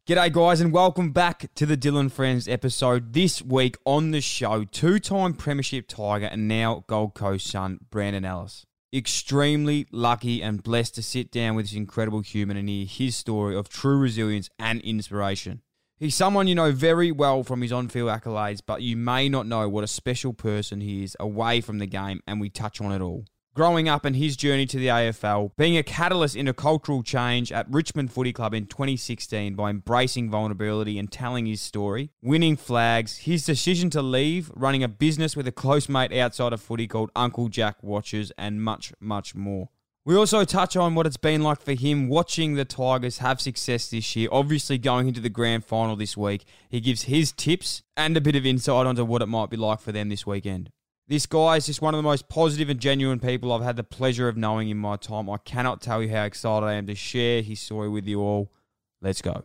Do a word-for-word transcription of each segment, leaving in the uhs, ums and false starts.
G'day guys and welcome back to the Dylan Friends episode. This week on the show, two-time Premiership Tiger and now Gold Coast son, Brandon Ellis. Extremely lucky and blessed to sit down with this incredible human and hear his story of true resilience and inspiration. He's someone you know very well from his on-field accolades, but you may not know what a special person he is away from the game, and we touch on it all. Growing up and his journey to the A F L, being a catalyst in a cultural change at Richmond Footy Club in twenty sixteen by embracing vulnerability and telling his story, winning flags, his decision to leave, running a business with a close mate outside of footy called Uncle Jack Watches, and much, much more. We also touch on what it's been like for him watching the Tigers have success this year, obviously going into the grand final this week. He gives his tips and a bit of insight onto what it might be like for them this weekend. This guy is just one of the most positive and genuine people I've had the pleasure of knowing in my time. I cannot tell you how excited I am to share his story with you all. Let's go.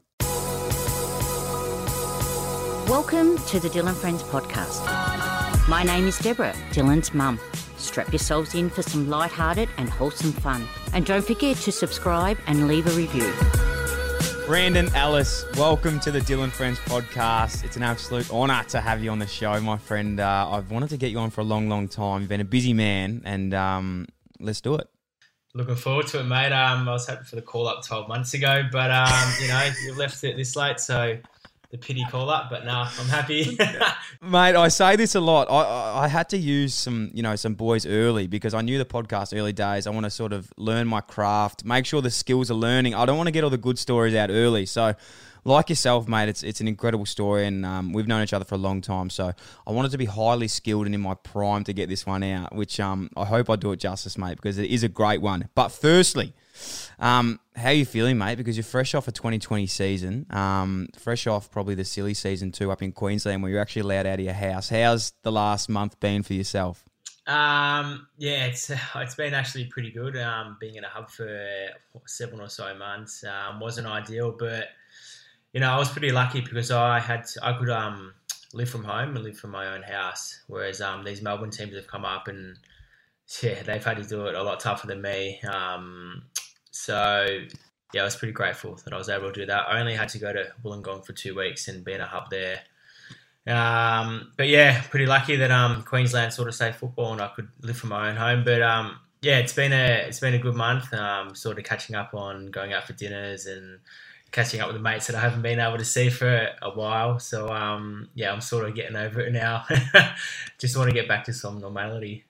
Welcome to the Dylan Friends podcast. My name is Deborah, Dylan's mum. Strap yourselves in for some lighthearted and wholesome fun. And don't forget to subscribe and leave a review. Brandon Ellis, welcome to the Dylan Friends podcast. It's an absolute honour to have you on the show, my friend. Uh, I've wanted to get you on for a long, long time. You've been a busy man, and um, let's do it. Looking forward to it, mate. Um, I was hoping for the call-up twelve months ago, but, um, you know, you've left it this late, so the pity call-up, but no, I'm happy. Mate, I say this a lot. I, I I had to use some, you know, some boys early because I knew the podcast early days. I want to sort of learn my craft, make sure the skills are learning. I don't want to get all the good stories out early. So, like yourself, mate, it's it's an incredible story, and um, we've known each other for a long time. So, I wanted to be highly skilled and in my prime to get this one out, which um I hope I do it justice, mate, because it is a great one. But firstly, Um, how are you feeling, mate? Because you're fresh off a twenty twenty season, um, fresh off probably the silly season two up in Queensland where you're actually allowed out of your house. How's the last month been for yourself? Um, yeah, it's it's been actually pretty good. Um, being in a hub for what, seven or so months um, wasn't ideal, but you know I was pretty lucky because I had to, I could um live from home and live from my own house, whereas um these Melbourne teams have come up and yeah they've had to do it a lot tougher than me. Um. So, yeah, I was pretty grateful that I was able to do that. I only had to go to Wollongong for two weeks and be in a hub there. Um, but, yeah, pretty lucky that um, Queensland sort of saved football and I could live from my own home. But, um, yeah, it's been a it's been a good month, um, sort of catching up on going out for dinners and catching up with the mates that I haven't been able to see for a while. So, um, yeah, I'm sort of getting over it now. Just want to get back to some normality.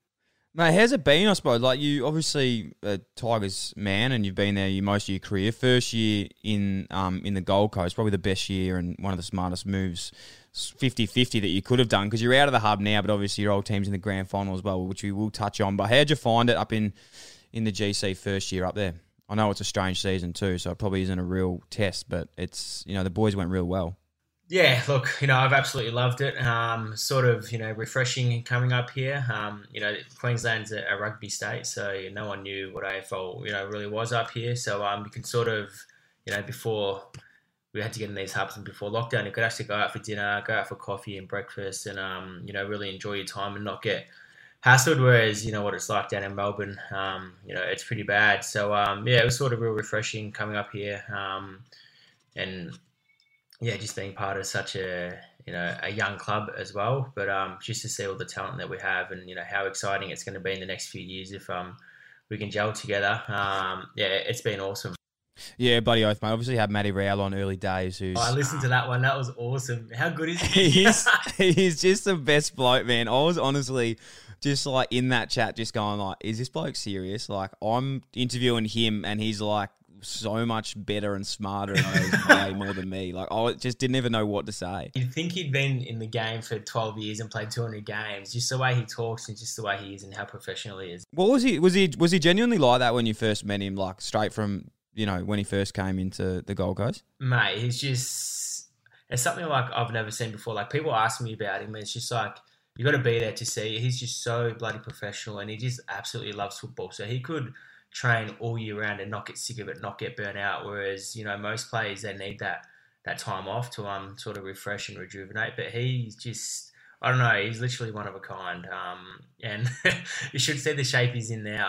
Mate, how's it been, I suppose? Like, you obviously a Tigers man and you've been there most of your career. First year in um in the Gold Coast, probably the best year and one of the smartest moves, fifty-fifty that you could have done because you're out of the hub now, but obviously your old team's in the grand final as well, which we will touch on. But how'd you find it up in, in the G C first year up there? I know it's a strange season too, so it probably isn't a real test, but it's, you know, the boys went real well. Yeah, look, you know, I've absolutely loved it. Um, sort of, you know, refreshing coming up here. Um, you know, Queensland's a, a rugby state, so no one knew what A F L, you know, really was up here. So um, you can sort of, you know, before we had to get in these hubs and before lockdown, you could actually go out for dinner, go out for coffee and breakfast and, um, you know, really enjoy your time and not get hassled, whereas, you know, what it's like down in Melbourne, um, you know, it's pretty bad. So, um, yeah, it was sort of real refreshing coming up here um, and... Yeah, just being part of such a, you know, a young club as well. But um, just to see all the talent that we have and, you know, how exciting it's going to be in the next few years if um we can gel together. Um, yeah, it's been awesome. Yeah, bloody oath, mate. Obviously had Matty Rowell on early days. Who's oh, I listened to that one. That was awesome. How good is he? he's, he's just the best bloke, man. I was honestly just like in that chat just going like, is this bloke serious? Like I'm interviewing him and he's like, so much better and smarter and knows way more than me. Like, I just didn't even know what to say. You'd think he'd been in the game for twelve years and played two hundred games. Just the way he talks and just the way he is and how professional he is. What was he? Was he? Was he genuinely like that when you first met him? Like straight from, you know, when he first came into the Gold Coast? Mate, he's just it's something like I've never seen before. Like people ask me about him, and it's just like you got to be there to see. He's just so bloody professional, and he just absolutely loves football. So he could train all year round and not get sick of it, not get burnt out. Whereas, you know, most players, they need that that time off to um sort of refresh and rejuvenate. But he's just, I don't know, he's literally one of a kind. Um, and you should see the shape he's in now.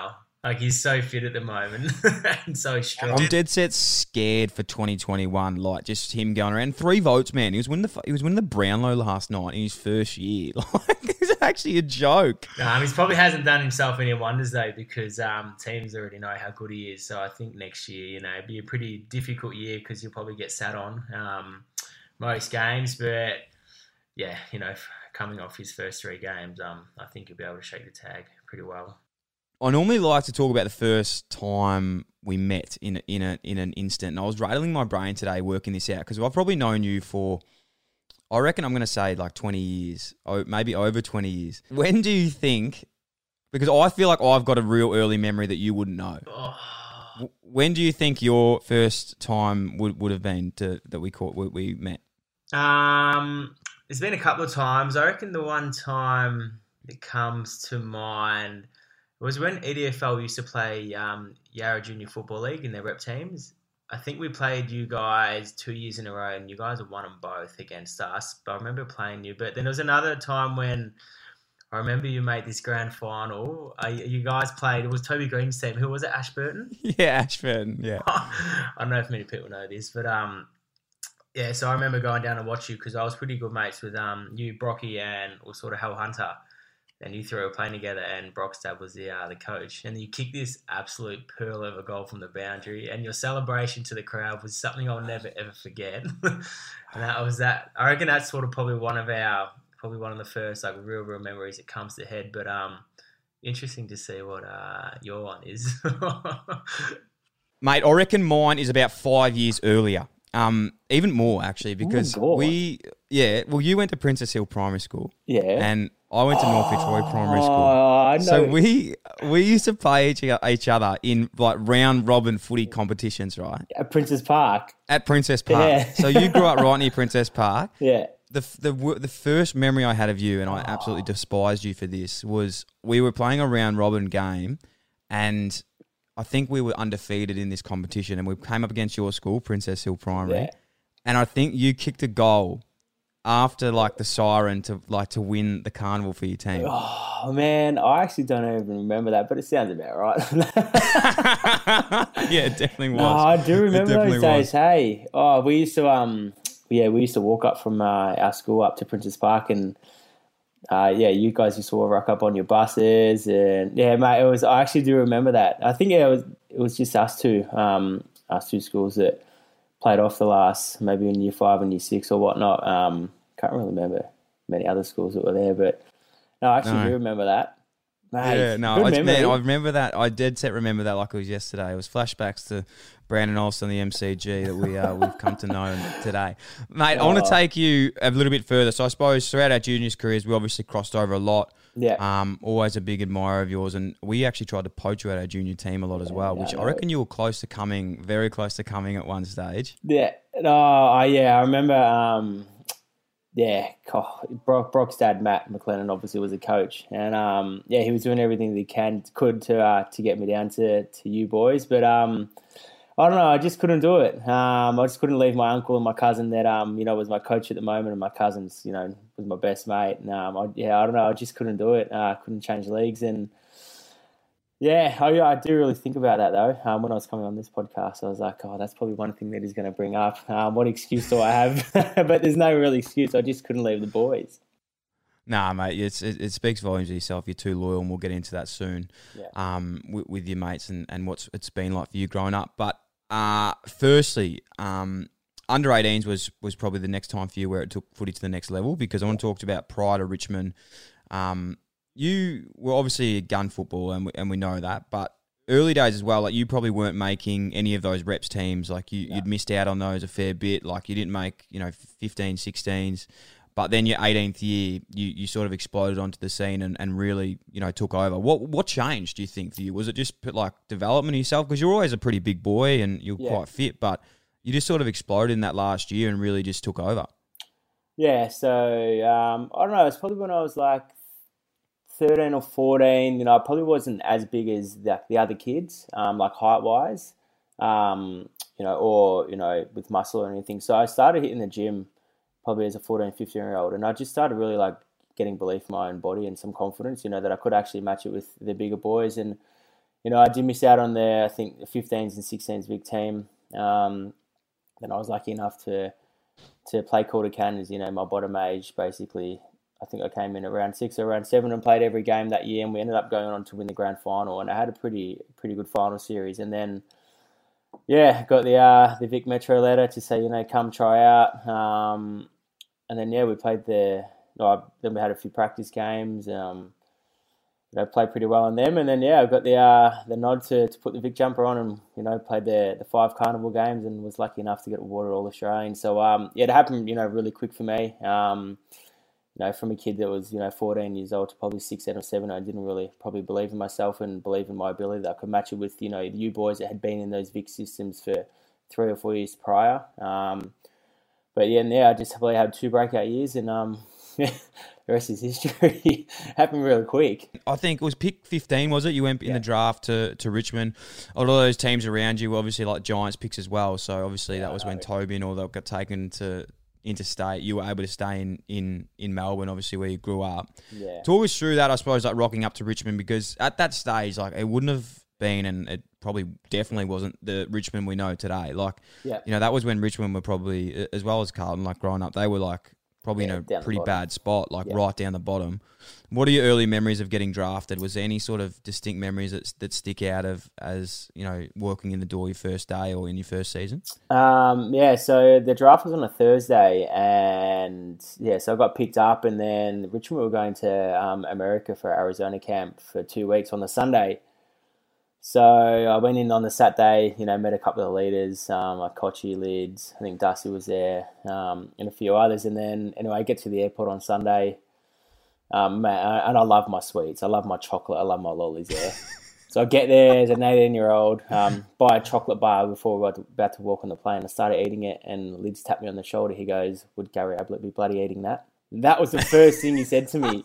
Like, he's so fit at the moment and so strong. I'm dead set scared for twenty twenty-one. Like, just him going around. Three votes, man. He was winning the he was winning the Brownlow last night in his first year. Like, it's actually a joke. Um, he probably hasn't done himself any wonders though, because um, teams already know how good he is. So I think next year, you know, it'd be a pretty difficult year because he'll probably get sat on um, most games. But yeah, you know, coming off his first three games, um, I think he'll be able to shake the tag pretty well. I normally like to talk about the first time we met in a, in a, in an instant, and I was rattling my brain today working this out because I've probably known you for, I reckon I'm going to say like twenty years, or maybe over twenty years. When do you think? Because I feel like I've got a real early memory that you wouldn't know. Oh. When do you think your first time would, would have been to that we caught we, we met? Um, there's been a couple of times. I reckon the one time that comes to mind was when E D F L used to play um, Yarra Junior Football League in their rep teams. I think we played you guys two years in a row, and you guys have won them both against us. But I remember playing you. But then there was another time when I remember you made this grand final. Uh, you guys played, it was Toby Green's team. Who was it, Ashburton? Yeah, Ashburton, yeah. I don't know if many people know this, but um, yeah, so I remember going down to watch you because I was pretty good mates with um you, Brocky, and or sort of Hal Hunter. And you three were playing together, and Brockstad was the uh, the coach. And you kicked this absolute pearl of a goal from the boundary, and your celebration to the crowd was something I'll never ever forget. And that was that. I reckon that's sort of probably one of our probably one of the first like real real memories that comes to head. But um, interesting to see what uh your one is. Mate, I reckon mine is about five years earlier. Um, even more actually, because Oh, we yeah. Well, you went to Princess Hill Primary School, Yeah. and I went to North Fitzroy Primary School. Oh, I know. So we we used to play each, each other in like round robin footy competitions, right? At Princess Park. At Princess Park. Yeah. So you grew up right near Princess Park. Yeah. The, the the first memory I had of you, and I absolutely despised you for this, was we were playing a round robin game, and I think we were undefeated in this competition, and we came up against your school, Princess Hill Primary, Yeah. and I think you kicked a goal after like the siren to like to win the carnival for your team. Oh, man, I actually don't even remember that, but it sounds about right. Yeah, it definitely was. No, I do It remember definitely those days. was. Hey, oh, we used to um, yeah, we used to walk up from uh, our school up to Princess Park, and uh, yeah, you guys used to rock up on your buses, and yeah, mate, it was. I actually do remember that. I think yeah, it was it was just us two, um, us two schools that played off the last, maybe in year five and year six or whatnot. Um, can't really remember many other schools that were there, but no, I actually No. do remember that. Mate, Yeah, no, good I, memory. man, I remember that. I dead set remember that like it was yesterday. It was flashbacks to Brandon Olsen, the M C G that we uh, we've come to know today, mate. I want Oh. to take you a little bit further. So I suppose throughout our juniors careers, we obviously crossed over a lot. Yeah. Um, always a big admirer of yours, and we actually tried to poach you at our junior team a lot as well, Yeah, which I I know. reckon you were close to coming, very close to coming at one stage. Yeah, no, I yeah, I remember. Um, yeah, God, Brock, Brock's dad, Matt McLennan, obviously was a coach, and um, yeah, he was doing everything that he can could to uh, to get me down to, to you boys, but um, I don't know, I just couldn't do it. Um, I just couldn't leave my uncle and my cousin that um, you know, was my coach at the moment, and my cousin's, you know, was my best mate. And um, I, yeah, I don't know, I just couldn't do it. I uh, couldn't change leagues, and yeah, I, I do really think about that though. Um, when I was coming on this podcast, I was like, oh, that's probably one thing that he's going to bring up. Um, what excuse do I have? But there's no real excuse. I just couldn't leave the boys. Nah, mate, it's, it, it speaks volumes of yourself. You're too loyal, and we'll get into that soon. Yeah. Um, with, with your mates and, and what's it's been like for you growing up. But uh, firstly, um, under eighteens was was probably the next time for you where it took footy to the next level, because I want to talk about prior to Richmond. Um, you were obviously a gun football, and we, and we know that, but early days as well, like you probably weren't making any of those reps teams. Like you, No. you'd missed out on those a fair bit. Like you didn't make, you know, fifteen, sixteens. But then your eighteenth year, you, you sort of exploded onto the scene and, and really, you know, took over. What what changed, do you think, for you? Was it just like development of yourself? Because you're always a pretty big boy and you're Yeah. quite fit, but you just sort of exploded in that last year and really just took over. Yeah, so um, I don't know. It's probably when I was like thirteen or fourteen. You know, I probably wasn't as big as the, the other kids, um, like height wise, um, you know, or you know, with muscle or anything. So I started hitting the gym probably as a fourteen, fifteen year old, and I just started really like getting belief in my own body and some confidence. You know, that I could actually match it with the bigger boys. And you know, I did miss out on the, I think, the fifteens and sixteens big team. Um, then I was lucky enough to to play quarter cannons, you know, my bottom age, basically. I think I came in around six or around seven and played every game that year, and we ended up going on to win the grand final, and I had a pretty pretty good final series. And then, yeah, got the uh, the Vic Metro letter to say, you know, come try out. Um, and then, yeah, we played the, no, then we had a few practice games. Um, you know, played pretty well on them. And then, yeah, I got the uh, the nod to, to put the Vic jumper on and, you know, played the, the five carnival games and was lucky enough to get awarded All-Australian. So, um, yeah, it happened, you know, really quick for me. Um, you know, from a kid that was, you know, fourteen years old to probably six, seven or seven, I didn't really probably believe in myself and believe in my ability that I could match it with, you know, the U boys that had been in those Vic systems for three or four years prior. Um, but, yeah, and yeah, I just probably had two breakout years and, um, the rest is history. Happened really quick. I think it was pick fifteen, was it? You went in yeah. the draft to, to Richmond. A lot of those teams around you were obviously like Giants picks as well. So obviously yeah, that was when Toby and all that got taken to interstate. You were able to stay in, in, in Melbourne, obviously where you grew up. Yeah. Talk us through that, I suppose, like rocking up to Richmond, because at that stage, like it wouldn't have been, and it probably definitely wasn't the Richmond we know today. Like, yeah. you know, that was when Richmond were probably, as well as Carlton, like growing up, they were like, probably yeah, in a pretty bottom. bad spot, like yeah. right down the bottom. What are your early memories of getting drafted? Was there any sort of distinct memories that that stick out of as, you know, walking in the door your first day or in your first season? Um, yeah, so the draft was on a Thursday, and yeah, so I got picked up, and then Richmond were going to um, America for Arizona camp for two weeks on the Sunday. So I went in on the Saturday, you know, met a couple of leaders, um, like Kochi, Lids, I think Dusty was there, um, and a few others. And then, anyway, I get to the airport on Sunday, um, and I love my sweets. I love my chocolate. I love my lollies there. So I get there as an eighteen-year-old, um, buy a chocolate bar before we were about to walk on the plane. I started eating it, and Lids tapped me on the shoulder. He goes, would Gary Ablett be bloody eating that? That was the first thing he said to me.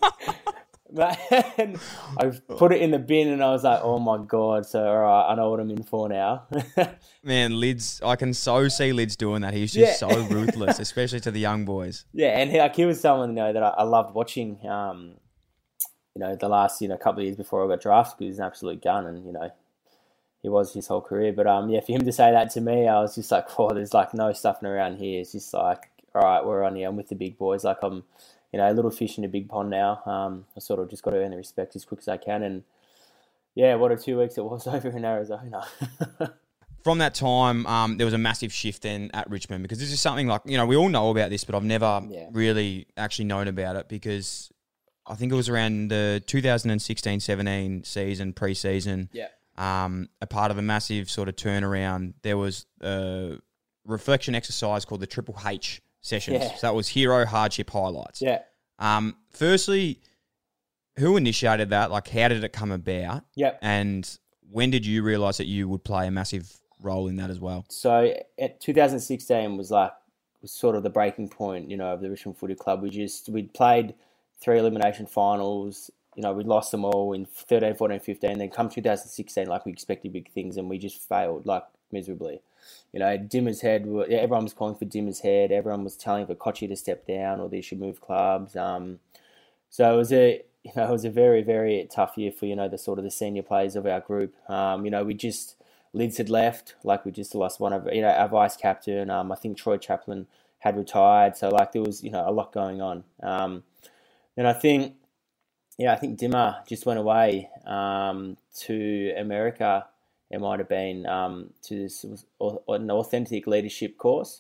And I put it in the bin and I was like, oh my God, so all right, I know what I'm in for now. Man, Lids, I can so see Lids doing that. He's just yeah. so ruthless, especially to the young boys. Yeah, and he, like, he was someone, you know, that I, I loved watching, um, you know, the last, you know, couple of years before I got drafted, because he was an absolute gun, and, you know, he was his whole career. But, um, yeah, for him to say that to me, I was just like, oh, there's, like, no stuffing around here. It's just like, all right, we're on here. I'm with the big boys. Like, I'm, you know, a little fish in a big pond now. Um, I sort of just got to earn the respect as quick as I can. And, yeah, what a two weeks it was over in Arizona. From that time, um, there was a massive shift then at Richmond, because this is something like, you know, we all know about this, but I've never yeah. really actually known about it, because I think it was around the two thousand sixteen seventeen season, pre-season, yeah. um, a part of a massive sort of turnaround. There was a reflection exercise called the Triple H sessions. Yeah. So that was hero, hardship, highlights. Yeah. Um, firstly, who initiated that? Like, how did it come about? Yep. And when did you realise that you would play a massive role in that as well? So at two thousand sixteen was like was sort of the breaking point, you know, of the Richmond Footy Club. We just we'd played three elimination finals. You know, we lost them all in thirteen, fourteen, fifteen. Then come two thousand sixteen, like we expected big things, and we just failed like miserably. You know, Dimmer's head. Everyone was calling for Dimmer's head. Everyone was telling for Kochi to step down or they should move clubs. Um, so it was a you know it was a very very tough year for you know the sort of the senior players of our group. Um, you know, we just Lids had left, like we just lost one of you know our vice captain. Um, I think Troy Chaplin had retired, so like there was you know a lot going on. Um, and I think yeah, I think Dimmer just went away um, to America. It might have been um, to this an authentic leadership course.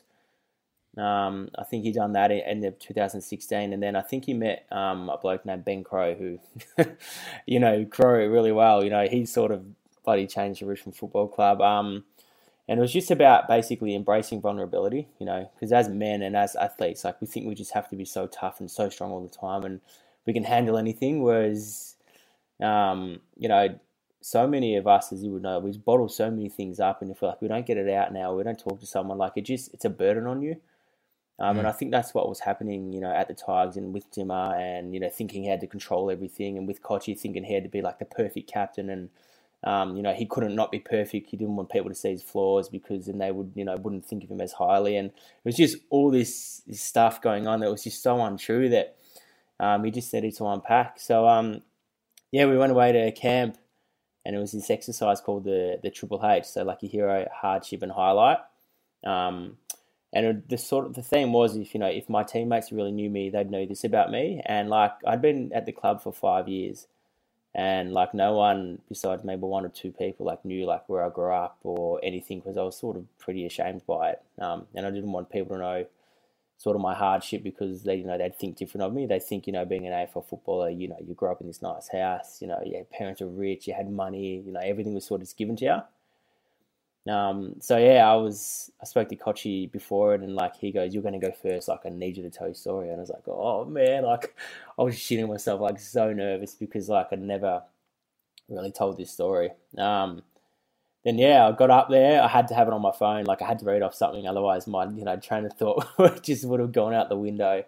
Um, I think he done that in, in two thousand sixteen, and then I think he met um, a bloke named Ben Crow, who, you know, Crow really well. You know, he sort of bloody changed the Richmond Football Club. Um, and it was just about basically embracing vulnerability. You know, because as men and as athletes, like we think we just have to be so tough and so strong all the time, and we can handle anything. Whereas, um, you know. So many of us, as you would know, we bottle so many things up, and if like we don't get it out now, we don't talk to someone, like it just it's a burden on you. Um, mm. And I think that's what was happening, you know, at the Tigers and with Dimmer, and you know, thinking he had to control everything, and with Kochi thinking he had to be like the perfect captain, and um, you know, he couldn't not be perfect. He didn't want people to see his flaws because then they would, you know, wouldn't think of him as highly, and it was just all this, this stuff going on that was just so untrue that um, he just needed to unpack. So um, yeah, we went away to camp. and it was this exercise called the the Triple H, so like your hero, hardship, and highlight. Um, and it, the sort of the theme was, if you know, if my teammates really knew me, they'd know this about me. And like I'd been at the club for five years, and like no one besides maybe one or two people like knew like where I grew up or anything, because I was sort of pretty ashamed by it. Um, and I didn't want people to know sort of my hardship, because they, you know, they'd think different of me. They think, you know, being an A F L footballer, you know, you grew up in this nice house, you know, your parents were rich, you had money, you know, everything was sort of given to you. Um, so yeah, I was, I spoke to Kochi before it, and like he goes, "You're going to go first. Like I need you to tell your story." And I was like, "Oh man," like I was shitting myself, like so nervous, because like I'd never really told this story. Um, Then yeah, I got up there. I had to have it on my phone. Like I had to read off something, otherwise my you know train of thought just would have gone out the window.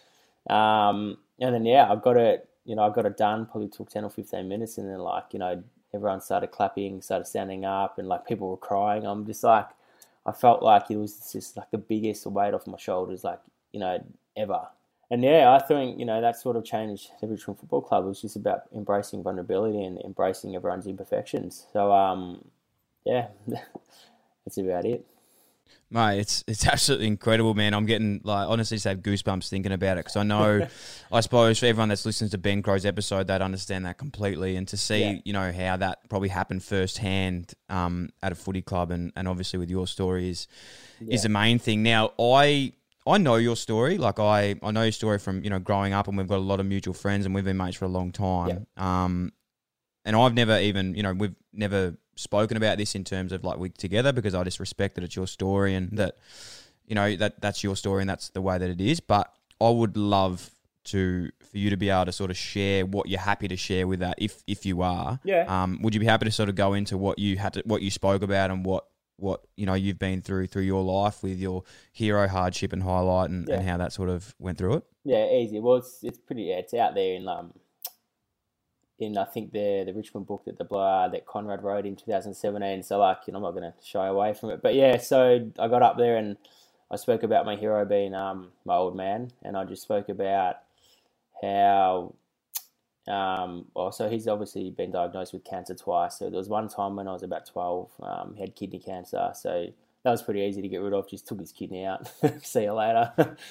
Um, and then yeah, I got it. You know, I got it done. Probably took ten or fifteen minutes, and then like you know everyone started clapping, started standing up, and like people were crying. I'm just like, I felt like it was just like the biggest weight off my shoulders, like you know ever. And yeah, I think you know that sort of changed the Richmond Football Club. It was just about embracing vulnerability and embracing everyone's imperfections. So um. Yeah, that's about it. Mate, it's it's absolutely incredible, man. I'm getting, like, honestly, just have goosebumps thinking about it, because I know, I suppose, for everyone that's listening to Ben Crow's episode, they'd understand that completely. And to see, yeah. you know, how that probably happened firsthand um, at a footy club, and, and obviously with your story is, yeah. is the main thing. Now, I I know your story. Like, I, I know your story from, you know, growing up, and we've got a lot of mutual friends, and we've been mates for a long time. Yeah. Um, and I've never even, you know, we've never spoken about this in terms of like we together, because I just respect that it's your story, and that, you know, that that's your story and that's the way that it is. But I would love to, for you to be able to sort of share what you're happy to share with that, if if you are. Yeah. Um, would you be happy to sort of go into what you had to, what you spoke about, and what, what, you know, you've been through through your life with your hero, hardship, and highlight, and, yeah. and how that sort of went through it? Yeah, easy. Well, it's it's pretty, yeah, it's out there in um in I think the the Richmond book that the uh, that Conrad wrote in two thousand seventeen. So like, you know, I'm not going to shy away from it. But yeah, so I got up there and I spoke about my hero being um my old man, and I just spoke about how um well, so he's obviously been diagnosed with cancer twice. So there was one time when I was about twelve, um, he had kidney cancer. So that was pretty easy to get rid of. Just took his kidney out. See you later.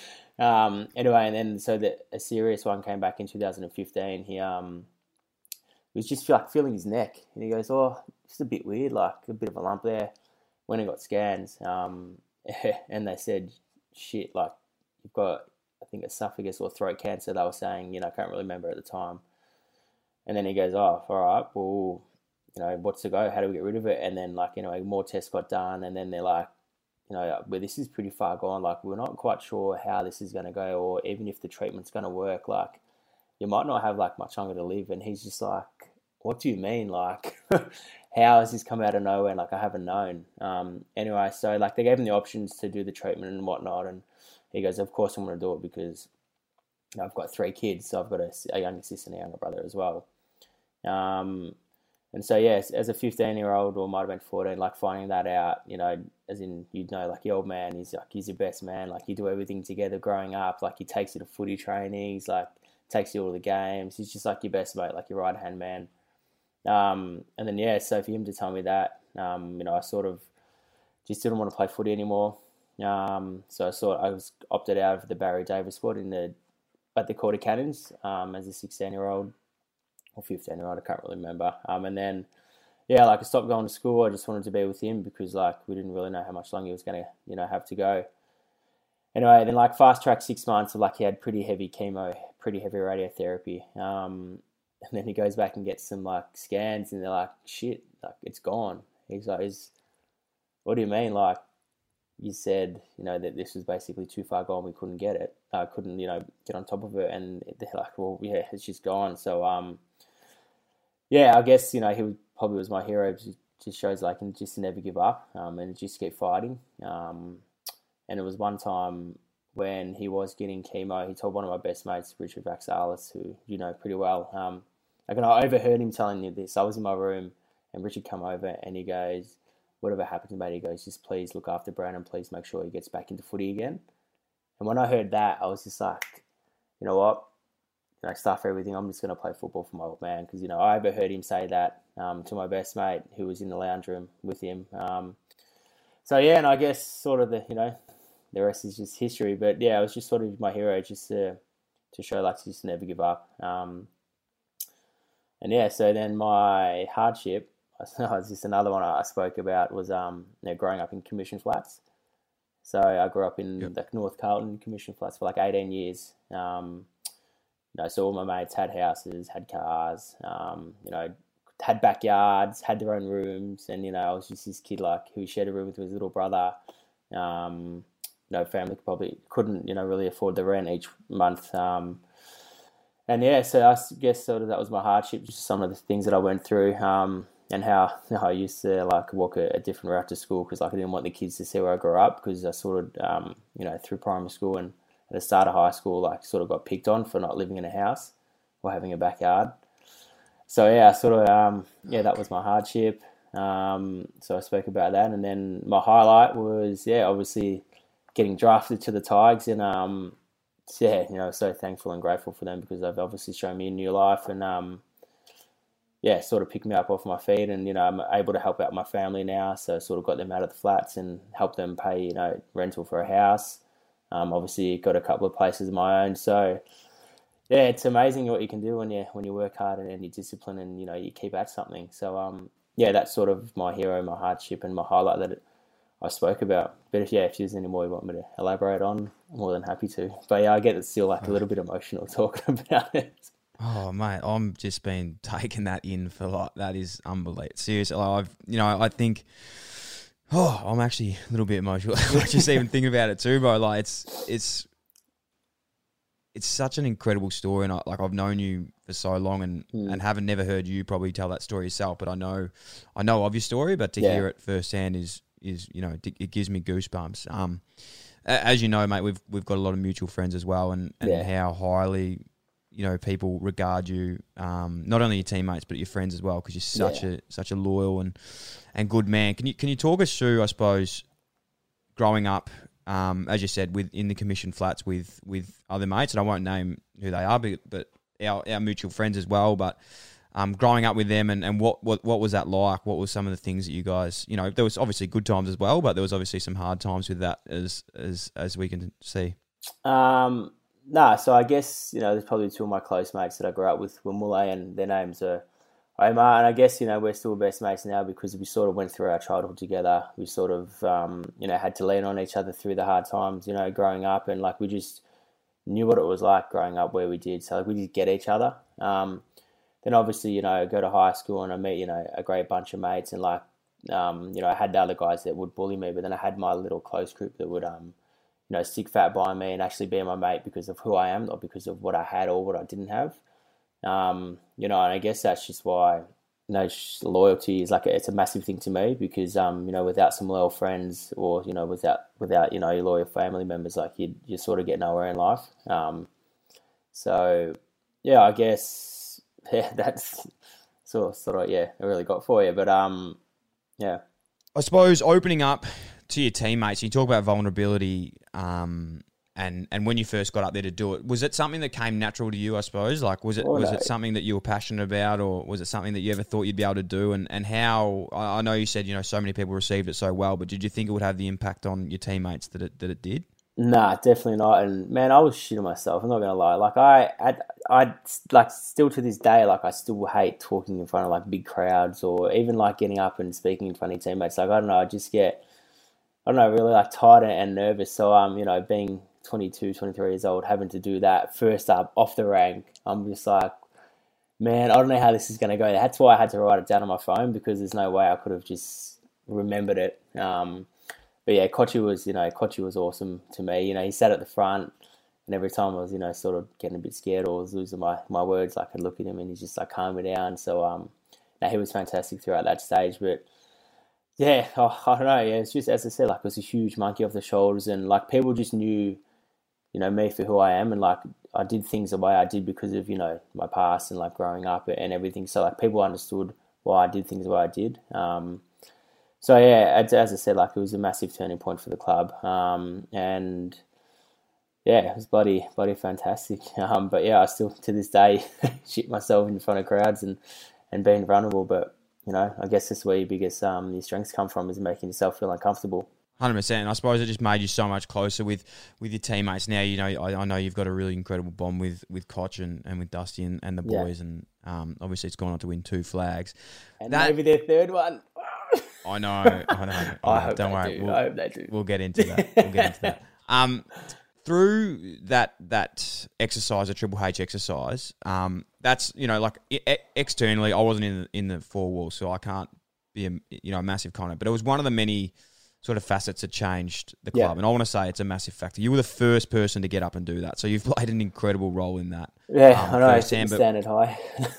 um, anyway, and then so the a serious one came back in two thousand fifteen. He um. He was just like feeling his neck, and he goes, "Oh, just a bit weird, like a bit of a lump there." When he got scans, um, and they said, "Shit, like you've got, I think, esophagus or throat cancer." They were saying, you know, I can't really remember at the time. And then he goes, "Oh, all right, well, you know, what's the go? How do we get rid of it?" And then, like, you know, more tests got done, and then they're like, you know, well, this is pretty far gone. Like, we're not quite sure how this is going to go, or even if the treatment's going to work. Like, you might not have like much longer to live. And he's just like, "What do you mean? Like, how has this come out of nowhere? And like, I haven't known." Um, anyway, so like they gave him the options to do the treatment and whatnot. And he goes, "Of course I'm going to do it, because you know, I've got three kids. So I've got a, a younger sister and a younger brother as well." Um, and so, yes, as a fifteen year old, or might have been fourteen, like finding that out, you know, as in, you'd know, like your old man, he's like, he's your best man. Like you do everything together growing up. Like he takes you to footy training. He's like, takes you to all the games. He's just like your best mate, like your right hand man. Um, and then, yeah, so for him to tell me that, um, you know, I sort of just didn't want to play footy anymore. Um, so I sort I was opted out of the Barry Davis squad in the, at the Quarter Cannons, um, as a sixteen year old or fifteen year old, I can't really remember. Um, and then, yeah, like I stopped going to school. I just wanted to be with him, because like we didn't really know how much longer he was going to, you know, have to go. Anyway, then like fast track six months of like he had pretty heavy chemo, pretty heavy radiotherapy. Um, and then he goes back and gets some like scans, and they're like, "Shit, like it's gone." He's like, "Is what do you mean? Like you said, you know, that this was basically too far gone. We couldn't get it. I uh, couldn't, you know, get on top of it." And they're like, "Well, yeah, it's just gone." So, um, yeah, I guess, you know, he was, probably was my hero. It just shows like, and just never give up, um, and just keep fighting. Um, and it was one time when he was getting chemo, he told one of my best mates, Richard Vaxalis, who you know pretty well. Um, like, and I overheard him telling me this. I was in my room, and Richard come over, and he goes, "Whatever happened to mate," he goes, "just please look after Brandon. Please make sure he gets back into footy again." And when I heard that, I was just like, you know what? you know, stuff everything. I'm just going to play football for my old man because, you know, I overheard him say that um, to my best mate who was in the lounge room with him. Um, so, yeah, and I guess sort of the, you know, the rest is just history. But, yeah, it was just sort of my hero just to, to show, like, to just never give up. Um, and, yeah, so then my hardship, was just another one I spoke about was um, you know, growing up in Commission Flats. So I grew up in yep. like North Carlton Commission Flats for like eighteen years. Um, you know, so all my mates had houses, had cars, um, you know, had backyards, had their own rooms, and you know, I was just this kid like who shared a room with his little brother. Um, you know, family probably couldn't, you know, really afford the rent each month. Um, and yeah, so I guess sort of that was my hardship, just some of the things that I went through. Um, And how, how I used to like walk a, a different route to school because like I didn't want the kids to see where I grew up because I sort of, um, you know, through primary school and at the start of high school, like sort of got picked on for not living in a house or having a backyard. So yeah, sort of, um, yeah, that was my hardship. Um, so I spoke about that, and then my highlight was yeah, obviously getting drafted to the Tigers, and um, yeah, you know, so thankful and grateful for them because they've obviously shown me a new life and um. yeah, sort of picked me up off my feet, and, you know, I'm able to help out my family now. So sort of got them out of the flats and help them pay, you know, rental for a house. Um, obviously got a couple of places of my own. So yeah, it's amazing what you can do when you, when you work hard and, and you discipline and, you know, you keep at something. So, um, yeah, that's sort of my hero, my hardship and my highlight that it, I spoke about. But if, yeah, if there's any more you want me to elaborate on, I'm more than happy to. But yeah, I get it's still like a little bit emotional talking about it. Oh mate, I'm just been taking that in for like that is unbelievable. Seriously, like I've you know I think, oh, I'm actually a little bit emotional just even thinking about it too, bro. Like it's it's it's such an incredible story, and I, like I've known you for so long, and, mm. and haven't never heard you probably tell that story yourself. But I know I know of your story, but to yeah. hear it firsthand is is you know it gives me goosebumps. Um, as you know, mate, we've we've got a lot of mutual friends as well, and and yeah. how highly, you know, people regard you, um, not only your teammates but your friends as well, because you're such yeah. a such a loyal and, and good man. Can you can you talk us through, I suppose, growing up, um, as you said, with in the Commission Flats with, with other mates, and I won't name who they are, but, but our our mutual friends as well. But um, growing up with them, and, and what, what what was that like? What were some of the things that you guys, you know, there was obviously good times as well, but there was obviously some hard times with that, as as as we can see. Um. Nah, so I guess, you know, there's probably two of my close mates that I grew up with, Wimule, and their names are Omar. And I guess, you know, we're still best mates now because we sort of went through our childhood together. We sort of, um, you know, had to lean on each other through the hard times, you know, growing up. And, like, we just knew what it was like growing up where we did. So, like, we did get each other. Um, then, obviously, you know, I go to high school and I meet, you know, a great bunch of mates. And, like, um, you know, I had the other guys that would bully me, but then I had my little close group that would, um, you know, stick fat by me and actually be my mate because of who I am, not because of what I had or what I didn't have. Um, you know, and I guess that's just why, you know, loyalty is like, a, it's a massive thing to me because, um, you know, without some loyal friends or, you know, without, without, you know, your loyal family members, like you, you sort of get nowhere in life. Um, so yeah, I guess, yeah, that's sort of, sort of, yeah, I really got for you, but, um, yeah. I suppose opening up to your teammates, you talk about vulnerability, um, and and when you first got up there to do it, was it something that came natural to you? I suppose, like was it oh, was no. it something that you were passionate about, or was it something that you ever thought you'd be able to do? And and how I know you said, you know, so many people received it so well, but did you think it would have the impact on your teammates that it that it did? Nah, definitely not. And man, I was shitting myself. I'm not gonna lie. Like I, I, I, like still to this day, like I still hate talking in front of like big crowds, or even like getting up and speaking in front of teammates. Like I don't know, I just get, I don't know, really like tired and nervous. So um, you know, being twenty-two, twenty-three years old, having to do that first up off the rank, I'm just like, man, I don't know how this is gonna go. That's why I had to write it down on my phone, because there's no way I could have just remembered it. Um. But yeah, Kochi was, you know, Kochi was awesome to me. You know, he sat at the front, and every time I was, you know, sort of getting a bit scared or was losing my, my words, I could look at him and he's just like calm me down. So, um, no, he was fantastic throughout that stage. But yeah, oh, I don't know. Yeah, it's just, as I said, like it was a huge monkey off the shoulders, and like people just knew, you know, me for who I am, and like I did things the way I did because of, you know, my past and like growing up and everything. So like people understood why I did things the way I did. Um, So yeah, as, as I said, like it was a massive turning point for the club, um, and yeah, it was bloody, bloody fantastic. Um, but yeah, I still to this day shit myself in front of crowds and, and being vulnerable. But you know, I guess that's where your biggest um your strengths come from, is making yourself feel uncomfortable. one hundred percent. And I suppose it just made you so much closer with, with your teammates. Now, you know, I, I know you've got a really incredible bond with, with Koch and, and with Dusty and, and the boys. Yeah. And um, obviously it's gone on to win two flags. And that, maybe their third one. I know. I know. I, know. I hope Don't they worry. do. We'll, I hope they do. We'll get into that. We'll get into that. Um, through that that exercise, a Triple H exercise, um, that's, you know, like e- externally, I wasn't in the, in the four walls, so I can't be a, you know, a massive comment. But it was one of the many sort of facets that changed the club. Yeah. And I want to say it's a massive factor. You were the first person to get up and do that. So you've played an incredible role in that. Yeah, um, I know. It's standard high.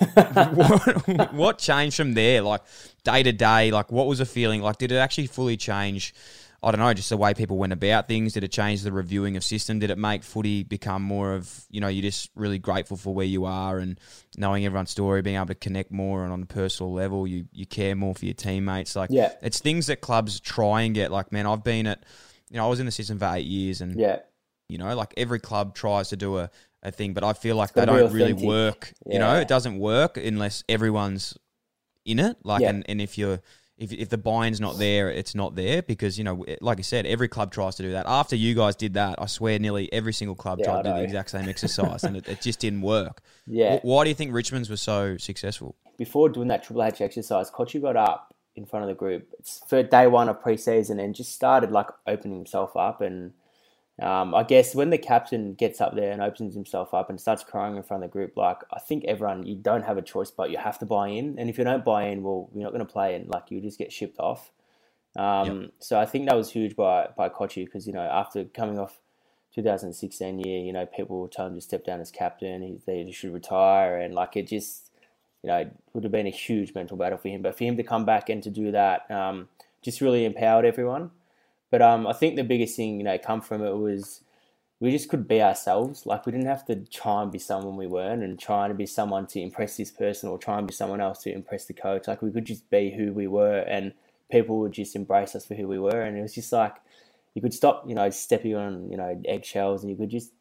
what, what changed from there? Like day to day, like what was the feeling? Like did it actually fully change, I don't know, just the way people went about things? Did it change the reviewing of system? Did it make footy become more of, you know, you're just really grateful for where you are and knowing everyone's story, being able to connect more and on a personal level, you you care more for your teammates? Like, yeah. It's things that clubs try and get. Like, man, I've been at, you know, I was in the system for eight years and, yeah. you know, like every club tries to do a, a thing, but I feel like they don't really work. Yeah. You know, it doesn't work unless everyone's in it. Like, yeah. and, and if you're, If if the buy-in's not there, it's not there because, you know, like I said, every club tries to do that. After you guys did that, I swear nearly every single club yeah, tried to do the exact same exercise and it, it just didn't work. Yeah. Why do you think Richmond's was so successful? Before doing that Triple H exercise, Kochi got up in front of the group. It's for day one of pre-season and just started like opening himself up. And um, I guess when the captain gets up there and opens himself up and starts crying in front of the group, like I think everyone, you don't have a choice, but you have to buy in. And if you don't buy in, well, you're not going to play and like you just get shipped off. Um, yep. So I think that was huge by, by Kochi because, you know, after coming off two thousand sixteen year, you know, people were telling him to step down as captain. He, they should retire. And like it just, you know, it would have been a huge mental battle for him. But for him to come back and to do that, um, just really empowered everyone. But um, I think the biggest thing, you know, come from it was we just could be ourselves. Like we didn't have to try and be someone we weren't and trying to be someone to impress this person or try and be someone else to impress the coach. Like we could just be who we were and people would just embrace us for who we were. And it was just like you could stop, you know, stepping on, you know, eggshells and you could just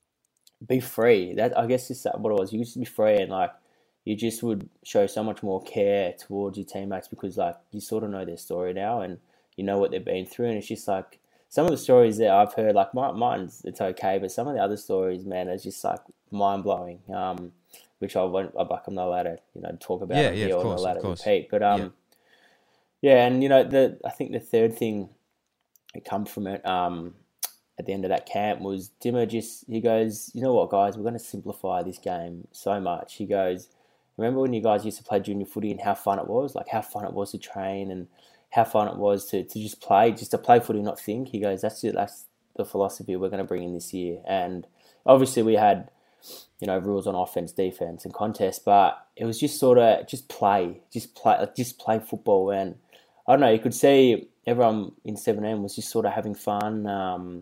be free. That I guess is what it was. You could just be free and like you just would show so much more care towards your teammates because like you sort of know their story now and you know what they've been through, and it's just like some of the stories that I've heard, like my, mine's it's okay, but some of the other stories, man, it's just like mind blowing. Um, which I won't, I'm like I'm not allowed to, you know, talk about yeah, it yeah, here of or course, not allowed of to course. repeat. But um, yeah. yeah, and you know, the I think the third thing that come from it, um, at the end of that camp was Dimmer just he goes, you know what, guys, we're going to simplify this game so much. He goes, remember when you guys used to play junior footy and how fun it was, like how fun it was to train and how fun it was to, to just play, just to play footy, not think. He goes, that's it, that's the philosophy we're going to bring in this year. And obviously we had, you know, rules on offense, defense, and contest, but it was just sort of just play, just play, just play football. And I don't know, you could see everyone in seven M was just sort of having fun. Um,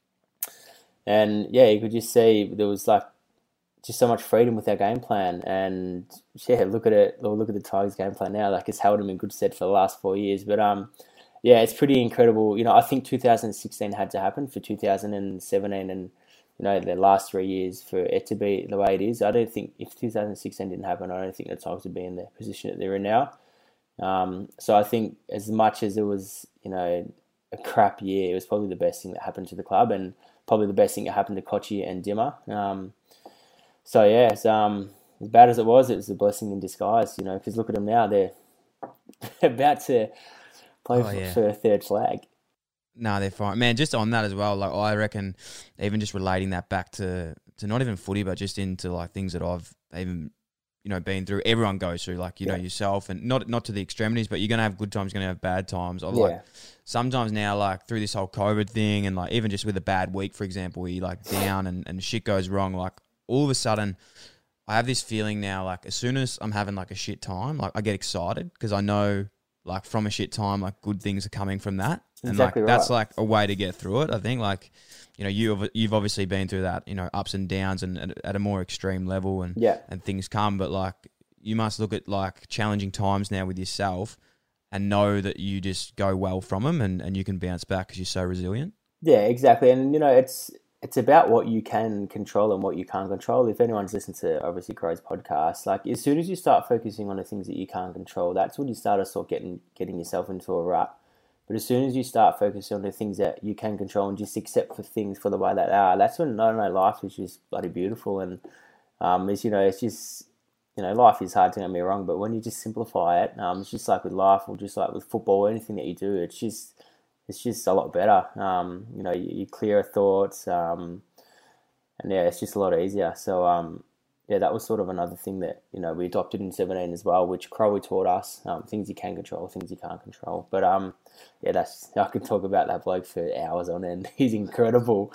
and yeah, you could just see there was like just so much freedom with our game plan. And yeah, look at it, or look at the Tigers game plan now. Like it's held them in good stead for the last four years. But um, yeah, it's pretty incredible. You know, I think two thousand sixteen had to happen for two thousand seventeen and, you know, the last three years for it to be the way it is. I don't think if two thousand sixteen didn't happen, I don't think the Tigers would be in the position that they're in now. Um, so I think as much as it was, you know, a crap year, it was probably the best thing that happened to the club and probably the best thing that happened to Kochi and Dimmer. Um, So, yeah, it's, um, as bad as it was, it was a blessing in disguise, you know, because look at them now. They're about to play oh, for, yeah. for a third flag. No, they're fine. Man, just on that as well, like I reckon even just relating that back to, to not even footy, but just into like things that I've even, you know, been through, everyone goes through, like, you yeah. know, yourself and not not to the extremities, but you're going to have good times, you're going to have bad times. I've yeah. like sometimes now, like through this whole COVID thing and like even just with a bad week, for example, where you're like down and, and shit goes wrong, like, all of a sudden, I have this feeling now, like, as soon as I'm having, like, a shit time, like, I get excited because I know, like, from a shit time, like, good things are coming from that. And, exactly like, right. that's, like, a way to get through it, I think. Like, you know, you've, you've obviously been through that, you know, ups and downs and, and at a more extreme level and, yeah. and things come. But, like, you must look at, like, challenging times now with yourself and know that you just go well from them and, and you can bounce back because you're so resilient. Yeah, exactly. And, you know, it's... it's about what you can control and what you can't control. If anyone's listened to obviously Crow's podcast, like as soon as you start focusing on the things that you can't control, that's when you start to sort of getting getting yourself into a rut. But as soon as you start focusing on the things that you can control and just accept for things for the way that they are, that's when I don't know life is just bloody beautiful. And um, it's you know it's just you know life is hard, to get me wrong, but when you just simplify it, um, it's just like with life or just like with football, anything that you do, it's just it's just a lot better. Um, you know, you, you clear thoughts, um, and yeah, it's just a lot easier. So um, yeah, that was sort of another thing that you know we adopted in seventeen as well, which Crowley taught us. Um, things you can control, things you can't control. But um, yeah, that's I could talk about that bloke for hours on end. He's incredible.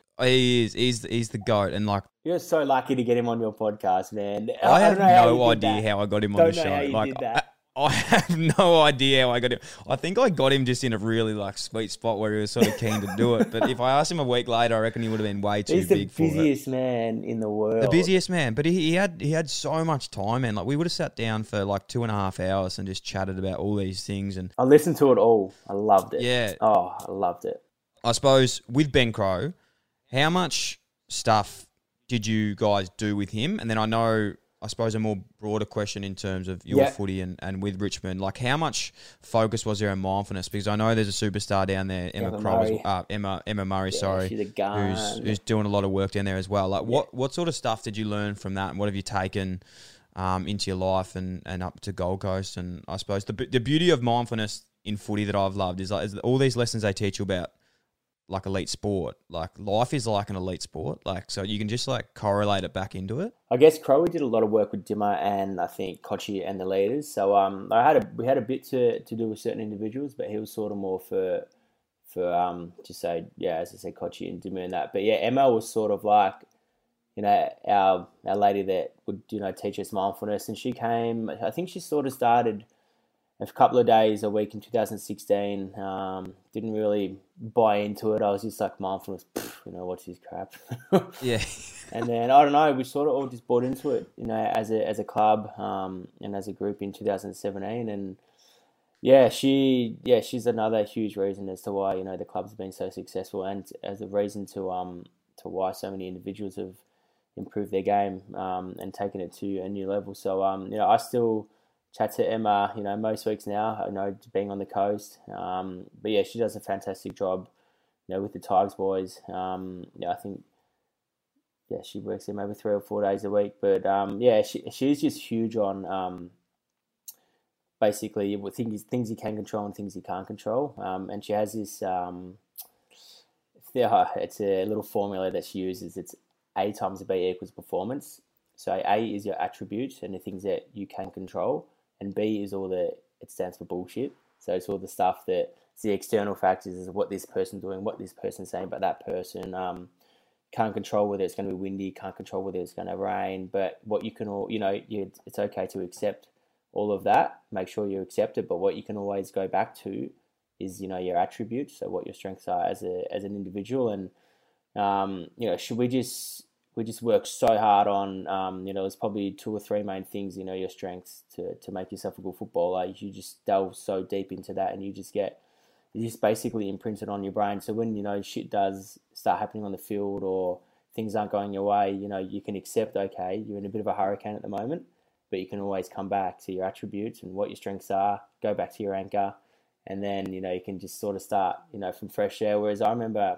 He is. He's he's the GOAT, and like you're so lucky to get him on your podcast, man. I, I have don't know no how idea how I got him on don't the know show. How you like did that. I, I have no idea how I got him. I think I got him just in a really like sweet spot where he was sort of keen to do it. But if I asked him a week later, I reckon he would have been way too He's big for it. the busiest man in the world. The busiest man, but he, he had he had so much time, and like we would have sat down for like two and a half hours and just chatted about all these things. And I listened to it all. I loved it. Yeah. Oh, I loved it. I suppose with Ben Crow, how much stuff did you guys do with him? And then I know, I suppose a more broader question in terms of your yeah. footy and, and with Richmond, like how much focus was there on mindfulness? Because I know there's a superstar down there, Emma, Emma Crow, Murray. Uh, Emma Emma Murray, Yeah, sorry, she's a gun. who's who's doing a lot of work down there as well. Like what, Yeah. what sort of stuff did you learn from that, and what have you taken um, into your life and, and up to Gold Coast? And I suppose the the beauty of mindfulness in footy that I've loved is like is all these lessons they teach you about like elite sport. Like life is like an elite sport. Like so you can just like correlate it back into it. I guess Crowe did a lot of work with Dimmer and I think Kochi and the leaders. So um, I had a we had a bit to, to do with certain individuals, but he was sort of more for for um to say yeah, as I said, Kochi and Dimmer and that. But yeah, Emma was sort of like you know our our lady that would you know teach us mindfulness, and she came. I think she sort of started a couple of days a week in two thousand sixteen. Um, didn't really buy into it. I was just like mindfulness, you know, what's this crap? Yeah. And then I don't know, we sort of all just bought into it, you know, as a as a club um, and as a group in two thousand seventeen. And yeah, she yeah she's another huge reason as to why you know the club's been so successful, and as a reason to um to why so many individuals have improved their game um, and taken it to a new level. So um you know I still chat to Emma, you know, most weeks now, you know, being on the coast. Um, but yeah, she does a fantastic job, you know, with the Tigers boys. Um, yeah, I think, yeah, she works there maybe three or four days a week. But um, yeah, she she's just huge on um, basically things things you can control and things you can't control. Um, and she has this, um, yeah, it's a little formula that she uses. It's A times B equals performance. So A is your attributes and the things that you can control. And B is all the, it stands for bullshit. So it's all the stuff that, it's the external factors is what this person's doing, what this person's saying about that person. Um, can't control whether it's going to be windy, can't control whether it's going to rain. But what you can all, you know, you, it's okay to accept all of that. Make sure you accept it. But what you can always go back to is, you know, your attributes. So what your strengths are as a as an individual. And, um, you know, should we just... We just work so hard on, um, you know, there's probably two or three main things, you know, your strengths to, to make yourself a good footballer. You just delve so deep into that and you just get, you just basically imprint it on your brain. So when, you know, shit does start happening on the field or things aren't going your way, you know, you can accept, okay, you're in a bit of a hurricane at the moment, but you can always come back to your attributes and what your strengths are, go back to your anchor, and then, you know, you can just sort of start, you know, from fresh air. Whereas I remember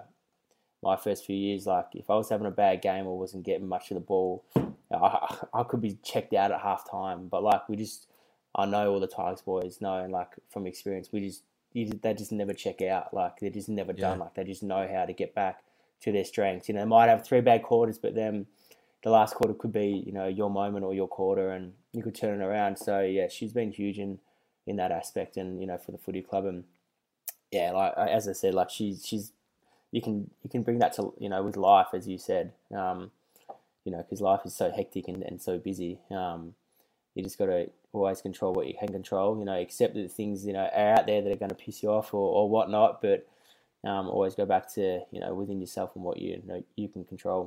my first few years, like if I was having a bad game or wasn't getting much of the ball, I, I could be checked out at half time. But like we just, I know all the Tigers boys know, and like from experience, we just, you, they just never check out. Like they're just never done. Yeah. Like they just know how to get back to their strengths. You know, they might have three bad quarters, but then the last quarter could be, you know, your moment or your quarter, and you could turn it around. So yeah, she's been huge in in that aspect, and you know, for the footy club, and yeah, like as I said, like she's she's. You can you can bring that to, you know, with life, as you said, um, you know, because life is so hectic and, and so busy. Um, you just got to always control what you can control, you know, accept that things, you know, are out there that are going to piss you off or, or whatnot, but um, always go back to, you know, within yourself and what you, you know, you can control.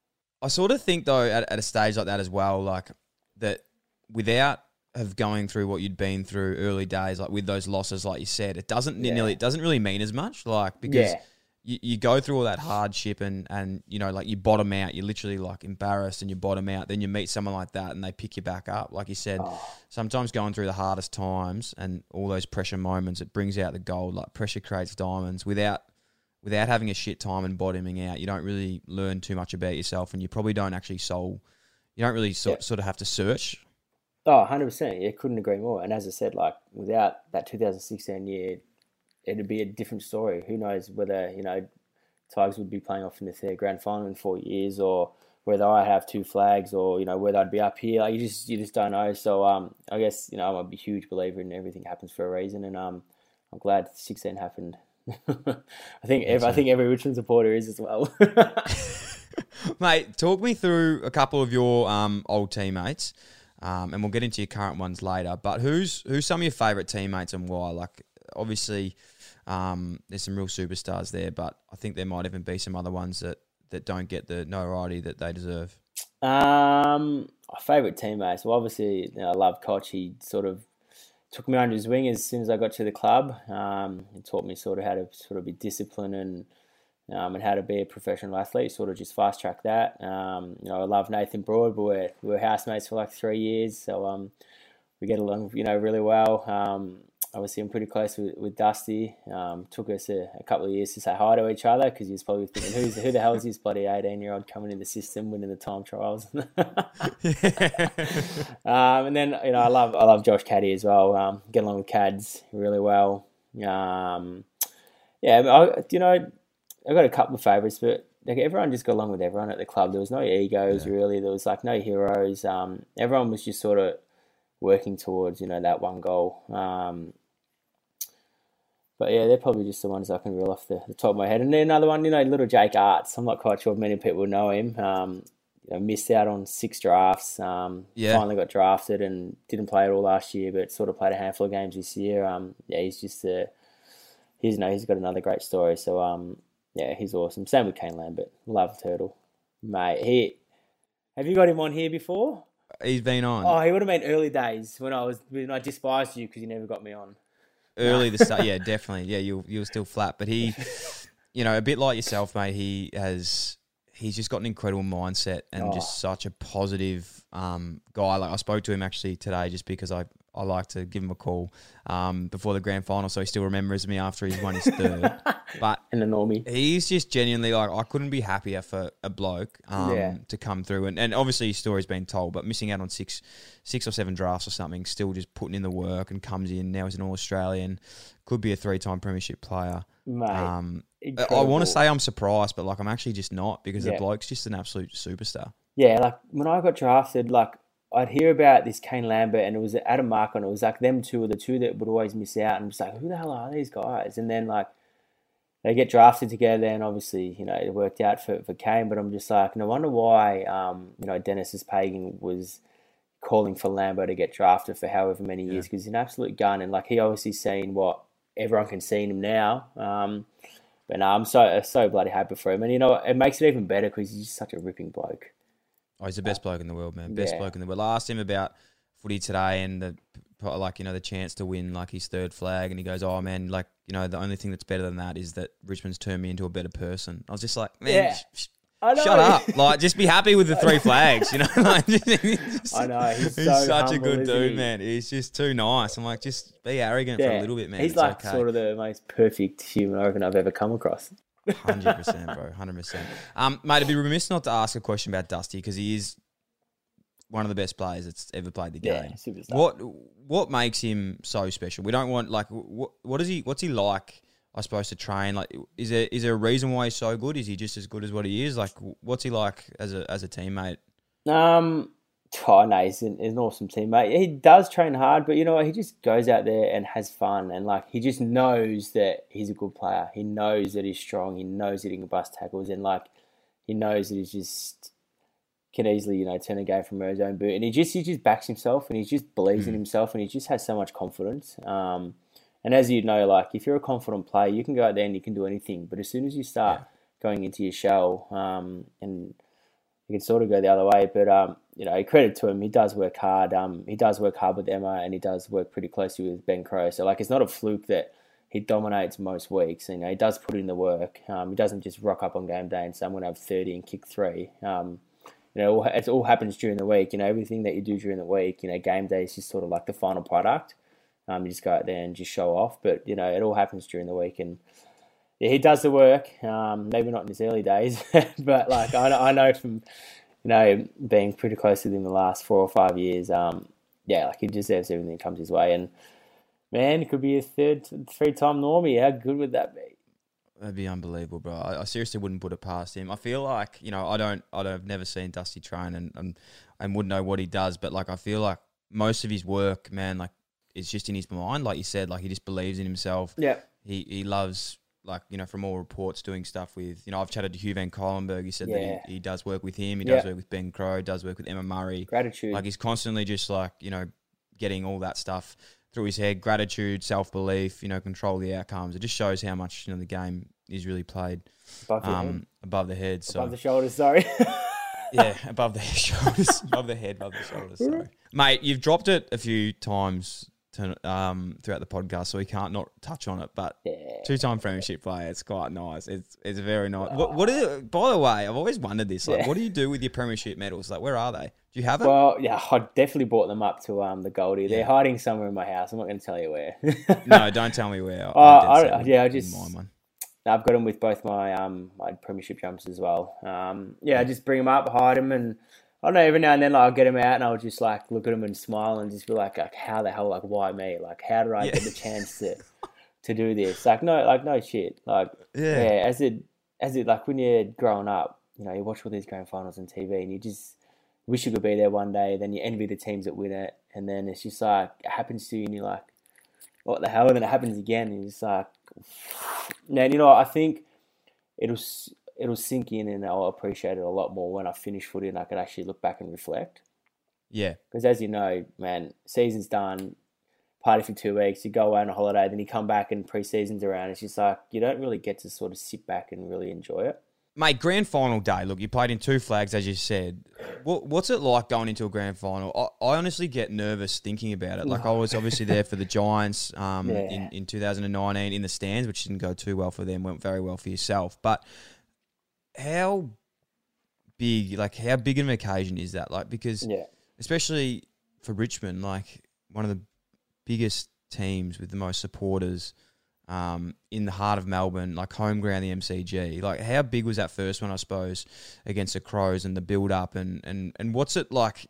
I sort of think, though, at, at a stage like that as well, like that without of going through what you'd been through early days, like with those losses, like you said, it doesn't Yeah. nearly, it doesn't really mean as much, like because Yeah. you, you go through all that hardship and, and, you know, like you bottom out, you're literally like embarrassed and you bottom out. Then you meet someone like that and they pick you back up. Like you said, Oh. sometimes going through the hardest times and all those pressure moments, it brings out the gold. Like pressure creates diamonds. Without without having a shit time and bottoming out, you don't really learn too much about yourself, and you probably don't actually soul. You don't really sort, Yeah. sort of have to search. Oh, one hundred percent. Yeah, couldn't agree more. And as I said, like without that two thousand sixteen year, it'd be a different story. Who knows whether, you know, Tigers would be playing off in the third grand final in four years or whether I have two flags or, you know, whether I'd be up here. Like you just you just don't know. So um I guess, you know, I'm a huge believer in everything happens for a reason, and um I'm glad sixteen happened. I think every, I think every Richmond supporter is as well. Mate, talk me through a couple of your um, old teammates, um, and we'll get into your current ones later. But who's who's some of your favourite teammates and why? Like, obviously, um, there's some real superstars there, but I think there might even be some other ones that, that don't get the notoriety that they deserve. Um, my favourite teammates. Well, obviously, you know, I love Koch. He sort of took me under his wing as soon as I got to the club. Um, he taught me sort of how to sort of be disciplined and um, and how to be a professional athlete. Sort of just fast track that. Um, you know, I love Nathan Broad, but we're we were housemates for like three years, so um, we get along, you know, really well. Um, obviously, I'm pretty close with, with Dusty. Um, took us a, a couple of years to say hi to each other because he was probably thinking, "Who's who the hell is this bloody eighteen-year-old coming in the system, winning the time trials?" um, and then you know, I love I love Josh Caddy as well. Um, get along with Cads really well. Um, yeah, I, you know, I got a couple of favourites, but like everyone just got along with everyone at the club. There was no egos Yeah. really. There was like no heroes. Um, everyone was just sort of working towards, you know, that one goal. Um, but yeah, they're probably just the ones I can reel off the, the top of my head. And then another one, you know, little Jake Arts. I'm not quite sure if many people know him. Um, you know, missed out on six drafts. Um, Yeah. Finally got drafted and didn't play it all last year, but sort of played a handful of games this year. Um, yeah, he's just a, he's no, he's got another great story. So um, yeah, he's awesome. Same with Kane Lambert. Love Turtle, mate. He, have you got him on here before? He's been on Oh, he would have been early days when I was when I despised you because you never got me on. early the start. Yeah, definitely. Yeah, you you were still flat, but he, you know, a bit like yourself, mate. He has he's just got an incredible mindset and Oh. just such a positive um, guy. Like I spoke to him actually today, just because I, I like to give him a call um, before the grand final, so he still remembers me after he's won his third. But And the normie. he's just genuinely like, I couldn't be happier for a bloke um, Yeah. to come through, and, and obviously his story's been told, but missing out on six six or seven drafts or something, still just putting in the work and comes in. Now he's an All Australian, could be a three time premiership player. Mate, Um, I incredible. want to say I'm surprised, but like I'm actually just not, because Yeah. the bloke's just an absolute superstar. Yeah, like when I got drafted, like I'd hear about this Kane Lambert and it was Adam Markon. It was like them two were the two that would always miss out. And I'm just like, who the hell are these guys? And then like they get drafted together, and obviously, you know, it worked out for, for Kane. But I'm just like, no wonder why, um, you know, Dennis Pagan was calling for Lambo to get drafted for however many years, because he's an absolute gun. And like he obviously seen what everyone can see in him now. Um, but no, I'm so so bloody happy for him. And you know, it makes it even better because he's just such a ripping bloke. Oh, he's the best bloke in the world, man. Best yeah. bloke in the world. I asked him about footy today and the like, you know, the chance to win like his third flag, and he goes, "Oh man, like, you know, the only thing that's better than that is that Richmond's turned me into a better person." I was just like, man, Yeah. sh- sh- I know. shut up! Like, just be happy with the three flags, you know. Like, just- I know, he's so such a humble, good isn't dude, he? man. He's just too nice. I'm like, just be arrogant for a little bit, man. He's It's like okay. sort of the most perfect human organ I've ever come across. Hundred percent, bro. Hundred percent. Um, mate, I'd be remiss not to ask a question about Dusty, because he is one of the best players that's ever played the Yeah, game. superstar. What what makes him so special? We don't want like what what is he? What's he like? I suppose to train. Like, is there is there a reason why he's so good? Is he just as good as what he is? Like, what's he like as a as a teammate? Um, oh no, he's an, he's an awesome teammate. He does train hard, but you know what? He just goes out there and has fun, and like he just knows that he's a good player. He knows that he's strong. He knows that he can bust tackles, and like he knows that he's just can easily, you know, turn a game from his own boot. And he just he just backs himself, and he just believes in himself, and he just has so much confidence. Um, and as you know, like if you're a confident player, you can go out there and you can do anything. But as soon as you start going into your shell, um, and you can sort of go the other way. But um, you know, credit to him, he does work hard. Um, he does work hard with Emma, and he does work pretty closely with Ben Crowe. So like, it's not a fluke that he dominates most weeks. You know, he does put in the work. Um, he doesn't just rock up on game day and say, I'm going to have thirty and kick three. Um, you know, it all happens during the week. You know, everything that you do during the week, you know, game day is just sort of like the final product. Um, you just go out there and just show off. But, you know, it all happens during the week. And, yeah, he does the work. Um, maybe not in his early days. But, like, I, I know from, you know, being pretty close with him the last four or five years, um, yeah, like, he deserves everything that comes his way. And, man, it could be a third, three-time normie. How good would that be? That'd be unbelievable, bro. I, I seriously wouldn't put it past him. I feel like, you know, I don't, I don't, I've never seen Dusty train and, and and wouldn't know what he does, but like I feel like most of his work, man, like it's just in his mind. Like you said, like he just believes in himself. Yeah. He he loves, like, you know, from all reports, doing stuff with, you know, I've chatted to Hugh Van Colenberg. He said Yeah. that he, he does work with him. He Yeah. does work with Ben Crowe. Does work with Emma Murray. Gratitude. Like he's constantly just like, you know, getting all that stuff through his head. Gratitude, self belief, you know, control the outcomes. It just shows how much, you know, the game is really played above, the um, head. above the head. So Above the shoulders, sorry. yeah, above the shoulders, above the head, above the shoulders. Sorry, mate. You've dropped it a few times to, um, throughout the podcast, so we can't not touch on it. But Yeah. two-time premiership player, it's quite nice. It's it's very nice. What what is? By the way, I've always wondered this. Like, Yeah. what do you do with your premiership medals? Like, where are they? Do you have them? Well, yeah, I definitely brought them up to um the Goldie. They're Yeah. hiding somewhere in my house. I'm not going to tell you where. No, don't tell me where. Oh, I'm dead I- set with- yeah, I with just- my one. I've got them with both my um my premiership jumps as well. Um, yeah, I just bring them up, hide them, and I don't know. Every now and then, like, I'll get them out, and I'll just like look at them and smile, and just be like, like how the hell, like, why me? Like, how did I Yeah. get the chance to to do this? Like, no, like, no shit. Like, Yeah. yeah, as it as it like when you're growing up, you know, you watch all these grand finals on T V, and you just wish you could be there one day. Then you envy the teams that win it, and then it's just like it happens to you, and you're like, what the hell? And then it happens again, and you're just like, now, you know, I think it'll it'll sink in, and I'll appreciate it a lot more when I finish footy and I can actually look back and reflect. Yeah. Because as you know, man, season's done, party for two weeks, you go away on a holiday, then you come back and pre-season's around. It's just like you don't really get to sort of sit back and really enjoy it. Mate, grand final day. Look, you played in two flags, as you said. What, what's it like going into a grand final? I, I honestly get nervous thinking about it. Like, I was obviously there for the Giants um, Yeah. in, in two thousand nineteen in the stands, which didn't go too well for them, went very well for yourself. But how big, like, how big of an occasion is that? Like, because Yeah. especially for Richmond, like, one of the biggest teams with the most supporters Um, in the heart of Melbourne, like home ground, the M C G. Like, how big was that first one, I suppose, against the Crows and the build-up? And, and, and what's it like?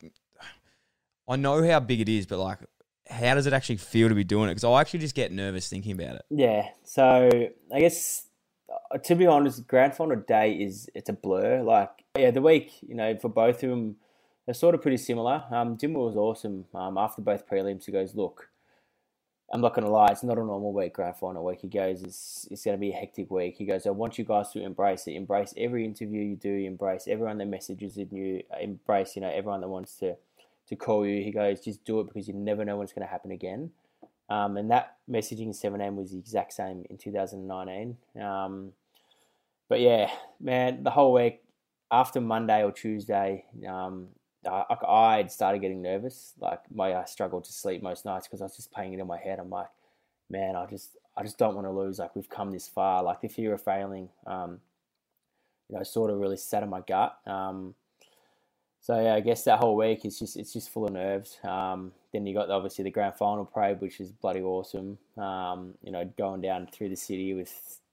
I know how big it is, but, like, how does it actually feel to be doing it? Because I actually just get nervous thinking about it. Yeah, so I guess uh, to be honest, grand final day is it's a blur. Like, yeah, the week, you know, for both of them, they're sort of pretty similar. Um, Dimmer was awesome. Um, after both prelims, he goes, look, I'm not going to lie, it's not a normal week, grand final week. He goes, it's, it's going to be a hectic week. He goes, I want you guys to embrace it. Embrace every interview you do. Embrace everyone that messages in you. Embrace, you know, everyone that wants to, to call you. He goes, just do it because you never know when it's going to happen again. Um, and that messaging in seven a.m. was the exact same in two thousand nineteen. Um, but yeah, man, the whole week, after Monday or Tuesday, um, I, I had started getting nervous. Like, my I struggled to sleep most nights because I was just playing it in my head. I'm like, man, I just I just don't want to lose. Like, we've come this far. Like, the fear of failing, um, you know, sort of really sat in my gut. Um, so yeah, I guess that whole week is just it's just full of nerves. Um, then you got obviously the grand final parade, which is bloody awesome. Um, you know, going down through the city with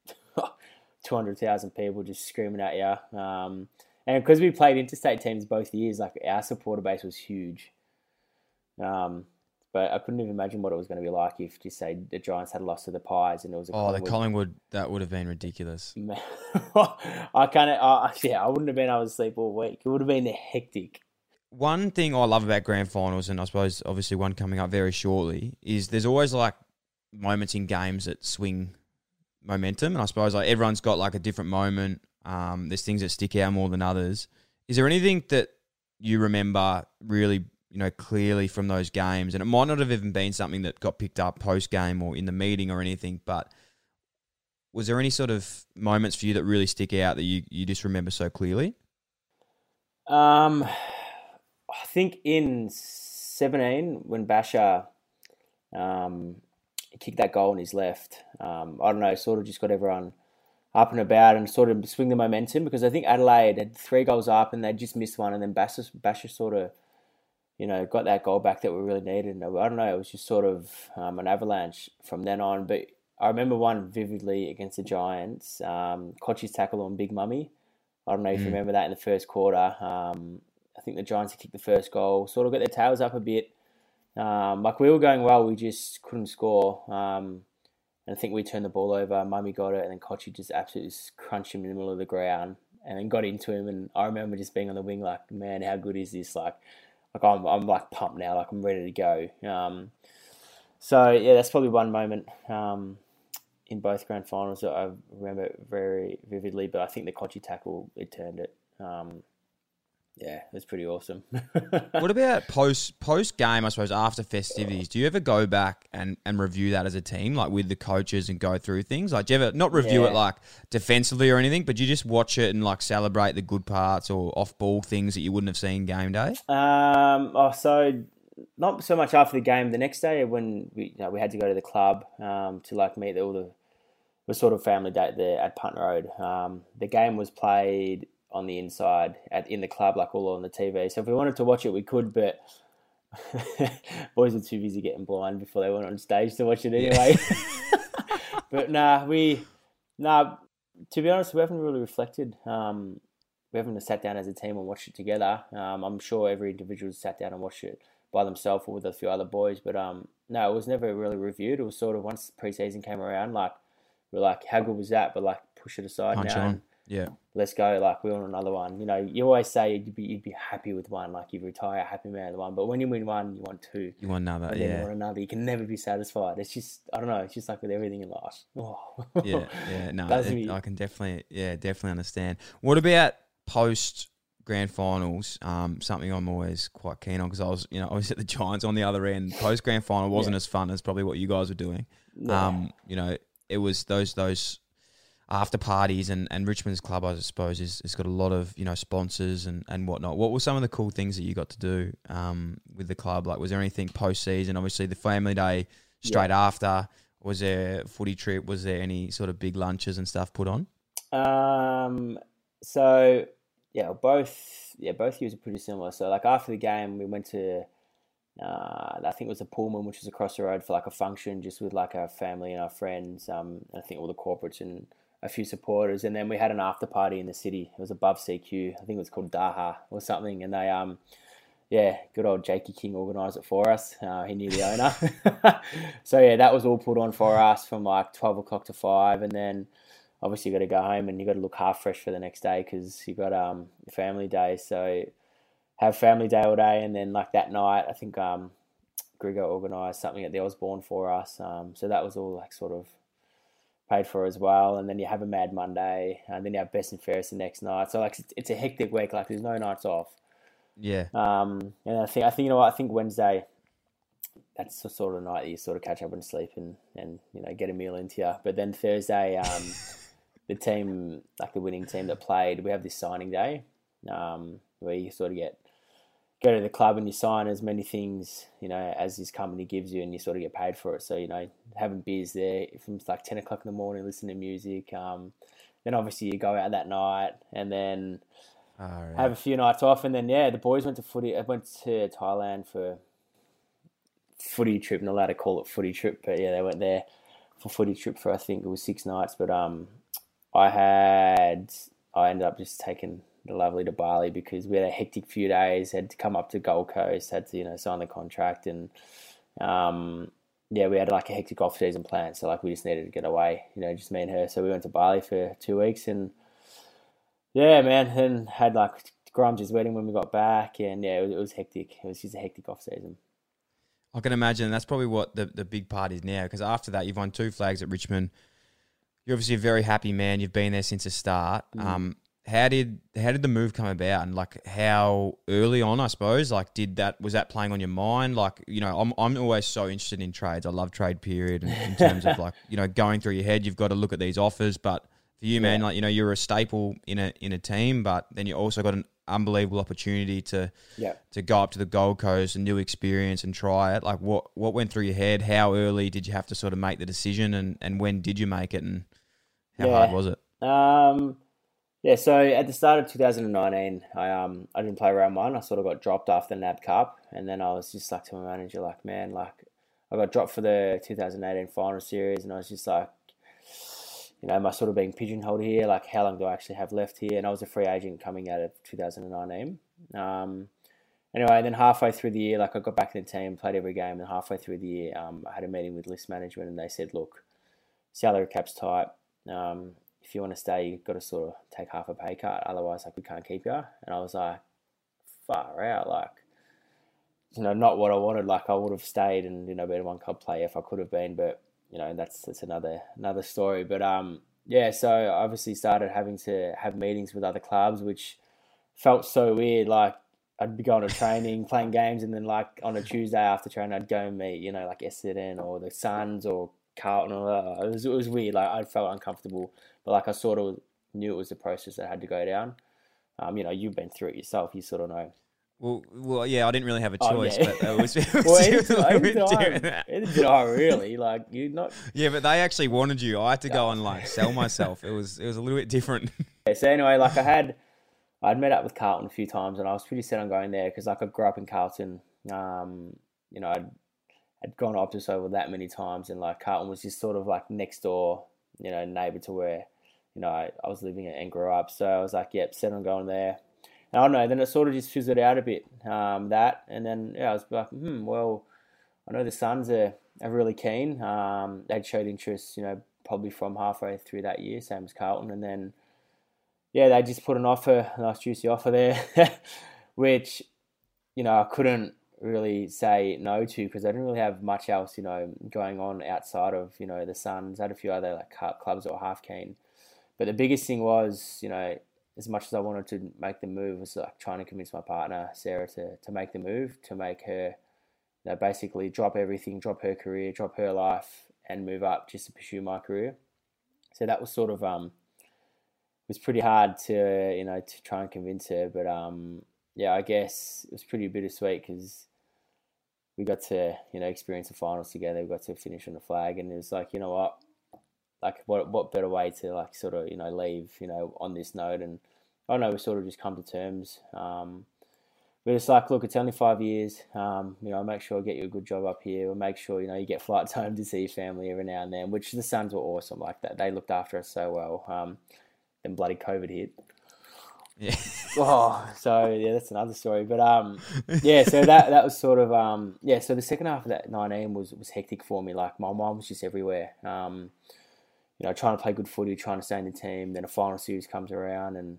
two hundred thousand people just screaming at you. Um, And because we played interstate teams both years, like, our supporter base was huge. Um, but I couldn't even imagine what it was going to be like if, just say, the Giants had lost to the Pies and it was a Oh, the Collingwood. Collingwood, that would have been ridiculous. Man, I kind of, uh, yeah, I wouldn't have been able to sleep all week. It would have been hectic. One thing I love about grand finals, and I suppose obviously one coming up very shortly, is there's always like moments in games that swing momentum. And I suppose like everyone's got like a different moment. Um, there's things that stick out more than others. Is there anything that you remember really, you know, clearly from those games? And it might not have even been something that got picked up post-game or in the meeting or anything, but was there any sort of moments for you that really stick out that you, you just remember so clearly? Um, I think in seventeen, when Basher um, he kicked that goal on his left. Um, I don't know, sort of just got everyone up and about and sort of swing the momentum, because I think Adelaide had three goals up and they just missed one, and then Basher, Basher sort of, you know, got that goal back that we really needed. And I don't know, it was just sort of um, an avalanche from then on. But I remember one vividly against the Giants, um, Kochi's tackle on Big Mummy. I don't know if mm. you remember that in the first quarter. Um, I think the Giants had kicked the first goal, sort of got their tails up a bit. Um, like we were going well, we just couldn't score. Um, and I think we turned the ball over, Mummy got it, and then Kochi just absolutely crunched him in the middle of the ground and then got into him. And I remember just being on the wing like, man, how good is this? Like, like I'm, I'm like pumped now, like I'm ready to go. Um, so yeah, that's probably one moment um, in both grand finals that I remember very vividly. But I think the Kochi tackle, it turned it. Um, Yeah, it was pretty awesome. What about post post game, I suppose, after festivities? Do you ever go back and, and review that as a team, like with the coaches and go through things? Like, do you ever, not review yeah. it like defensively or anything, but you just watch it and like celebrate the good parts or off-ball things that you wouldn't have seen game day? Um, oh, so not so much after the game. The next day when we you know, we had to go to the club um, to like meet all the, it was sort of family day there at Punt Road. Um, the game was played on the inside at in the club, like all on the T V. So if we wanted to watch it, we could, but boys were too busy getting blind before they went on stage to watch it anyway. Yeah. But nah, we nah. To be honest, we haven't really reflected. Um, we haven't sat down as a team and watched it together. Um, I'm sure every individual sat down and watched it by themselves or with a few other boys. But um, no, it was never really reviewed. It was sort of once preseason came around, like we're like, how good was that? But like push it aside Punch now. on. And, yeah, let's go. Like we want another one. You know, you always say you'd be you'd be happy with one. Like you retire happy man with one. But when you win one, you want two. You want another. And yeah, then you want another. You can never be satisfied. It's just I don't know. It's just like with everything in life. Oh. yeah, yeah. No, That's it, me. I can definitely, yeah, definitely understand. What about post grand finals? Um, something I'm always quite keen on because I was, you know, I was at the Giants on the other end. Post grand final wasn't yeah. as fun as probably what you guys were doing. Yeah. Um, you know, it was those those. after parties and, and Richmond's club, I suppose, is has got a lot of, you know, sponsors and, and whatnot. What were some of the cool things that you got to do um, with the club? Like, was there anything post-season? Obviously, the family day straight yeah. after. Was there a footy trip? Was there any sort of big lunches and stuff put on? Um. So, yeah, both yeah both years are pretty similar. So, like, after the game, we went to, uh, I think it was a Pullman, which was across the road for, like, a function just with, like, our family and our friends. Um, I think all the corporates and a few supporters, and then we had an after party in the city. It was above C Q. I think it was called Daha or something. And they, um, yeah, good old Jakey King organised it for us. Uh, he knew the owner. So yeah, that was all put on for us from like twelve o'clock to five, and then obviously you got to go home and you got to look half fresh for the next day because you got um family day. So have family day all day, and then like that night, I think um Grigor organised something at the Osborne for us. Um, so that was all like sort of paid for as well, and then you have a Mad Monday, and then you have Best and Fairest the next night. So like it's, it's a hectic week. Like there's no nights off. Yeah. Um, and I think I think you know what I think Wednesday. That's the sort of night that you sort of catch up and sleep and, and you know get a meal into you. But then Thursday, um, the team like the winning team that played, we have this signing day, um, where you sort of get. Go to the club and you sign as many things, you know, as this company gives you, and you sort of get paid for it. So, you know, having beers there from like ten o'clock in the morning, listening to music. Um, then obviously you go out that night and then right. have a few nights off. And then, yeah, the boys went to footy. I went to Thailand for footy trip. Not allowed to call it footy trip, but yeah, they went there for footy trip for, I think it was six nights. But um, I had, I ended up just taking lovely to Bali because we had a hectic few days, had to come up to Gold Coast, had to, you know, sign the contract, and um, yeah, we had like a hectic off season plan, so like we just needed to get away, you know, just me and her. So we went to Bali for two weeks, and yeah, man, and had like Grimes' wedding when we got back, and yeah, it was, it was hectic. It was just a hectic off season. I can imagine that's probably what the the big part is now, because after that you've won two flags at Richmond. You're obviously a very happy man. You've been there since the start. Mm. Um, How did how did the move come about, and like how early on, I suppose, like did that was that playing on your mind? Like, you know, I'm I'm always so interested in trades. I love trade period, and in terms of like, you know, going through your head, you've got to look at these offers. But for you, man, yeah. like, you know, you're a staple in a in a team, but then you also got an unbelievable opportunity to Yeah. to go up to the Gold Coast, a new experience, and try it. Like, what what went through your head? How early did you have to sort of make the decision, and, and when did you make it, and how Yeah. hard was it? Um, yeah, so at the start of two thousand nineteen, I um I didn't play round one. I sort of got dropped after the N A B Cup, and then I was just like to my manager, like, man, like I got dropped for the two thousand eighteen final series, and I was just like, you know, am I sort of being pigeonholed here? Like, how long do I actually have left here? And I was a free agent coming out of two thousand nineteen. Um, anyway, then halfway through the year, like I got back in the team, played every game, and halfway through the year, um, I had a meeting with list management, and they said, look, salary cap's tight. Um, if you want to stay, you've got to sort of take half a pay cut. Otherwise, like, we can't keep you. And I was like, far out. Like, you know, not what I wanted. Like, I would have stayed and, you know, been a one club player if I could have been. But, you know, that's that's another another story. But, um, yeah, so I obviously started having to have meetings with other clubs, which felt so weird. Like, I'd be going to training, playing games, and then, like, on a Tuesday after training, I'd go and meet, you know, like Essendon or the Suns or Carlton. Or, it was, it was weird. Like, I felt uncomfortable. But, like, I sort of knew it was the process that I had to go down. Um, you know, you've been through it yourself. You sort of know. Well, well, yeah, I didn't really have a Oh, choice, yeah. but it was, it was, Well, it either was a did little I, bit either did different. I, either did I really. Like, you not... Yeah, but they actually wanted you. I had to go and like sell myself. It was it was a little bit different. Yeah, so anyway, like I had, I'd met up with Carlton a few times, and I was pretty set on going there because, like, I grew up in Carlton. Um, you know, I'd, I'd gone to Optus Oval that many times, and like Carlton was just sort of like next door, you know, neighbour to where, you know, I, I was living and grew up. So I was like, yep, set on going there. And I don't know, then it sort of just fizzled out a bit, um, that, and then yeah, I was like, hmm, well, I know the Suns are, are really keen. Um, they'd showed interest, you know, probably from halfway through that year, same as Carlton, and then yeah, they just put an offer, a nice juicy offer there, which, you know, I couldn't really say no to because I didn't really have much else, you know, going on outside of, you know, the Suns. I had a few other like clubs that were half keen, but the biggest thing was, you know, as much as I wanted to make the move, was like trying to convince my partner Sarah to to make the move, to make her, you know, basically drop everything, drop her career, drop her life, and move up just to pursue my career. So that was sort of um, it was pretty hard to, you know, to try and convince her, but um, yeah, I guess it was pretty bittersweet because we got to, you know, experience the finals together. We got to finish on the flag, and it was like, you know what, like what what better way to like sort of, you know, leave, you know, on this note. And I don't know, we sort of just come to terms. Um, we're just like, look, it's only five years. Um, you know, I'll make sure I get you a good job up here. We'll make sure, you know, you get flights home to see your family every now and then, which the Suns were awesome like that. They looked after us so well. Um, then bloody COVID hit. Yeah. Oh, so yeah, that's another story. But um, yeah, so that that was sort of um, yeah. So the second half of that nineteen was was hectic for me. Like my mind was just everywhere. Um, you know, trying to play good footy, trying to stay in the team. Then a final series comes around, and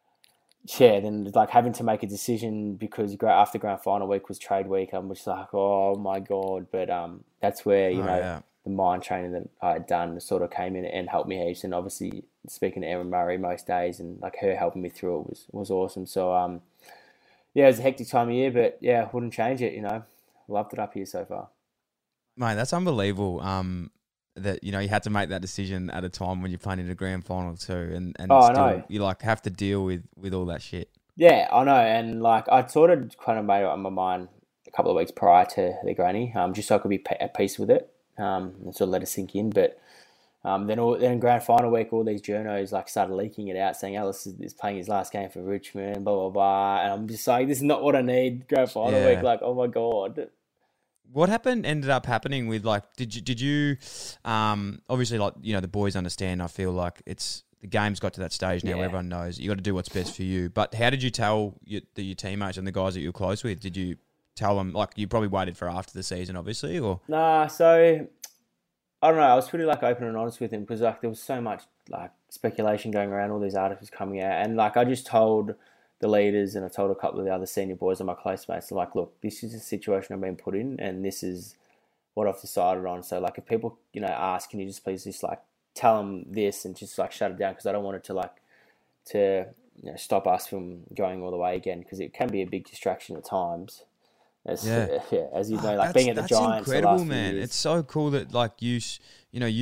yeah, then like having to make a decision because after grand final week was trade week. I'm just like, oh my god. But um, that's where you Oh, know yeah. the mind training that I had done sort of came in and helped me heaps. And obviously speaking to Erin Murray most days and like her helping me through it was, was awesome. So um, yeah, it was a hectic time of year, but yeah, wouldn't change it. You know, loved it up here so far. Mate, that's unbelievable. Um, that you know you had to make that decision at a time when you're playing in a grand final too, and and Oh, I still know. you like have to deal with with all that shit. Yeah, I know. And like I sort of kind of made it up in my mind a couple of weeks prior to the granny, um, just so I could be pa- at peace with it, um, and sort of let it sink in. But Um, then, all, then grand final week, all these journos like started leaking it out, saying Ellis is, is playing his last game for Richmond, blah blah blah. And I'm just like, this is not what I need. Grand final Yeah. week, like, oh my god. What happened ended up happening with like did you did you um obviously like you know the boys understand. I feel like it's the game's got to that stage now Yeah. where everyone knows you got to do what's best for you. But how did you tell your, the, your teammates and the guys that you were close with? Did you tell them like you probably waited for after the season, obviously, or Nah, so I don't know. I was pretty like open and honest with him because like there was so much like speculation going around, all these articles coming out, and like I just told the leaders and I told a couple of the other senior boys and my close mates, like, look, this is the situation I've been put in, and this is what I've decided on. So like, if people you know ask, can you just please just like tell them this and just like shut it down because I don't want it to like to you know stop us from going all the way again because it can be a big distraction at times. As, Yeah. yeah, as you know, like That's- being at the that's Giants. the incredible, last few man. years. It's so cool that like you, s- you know, you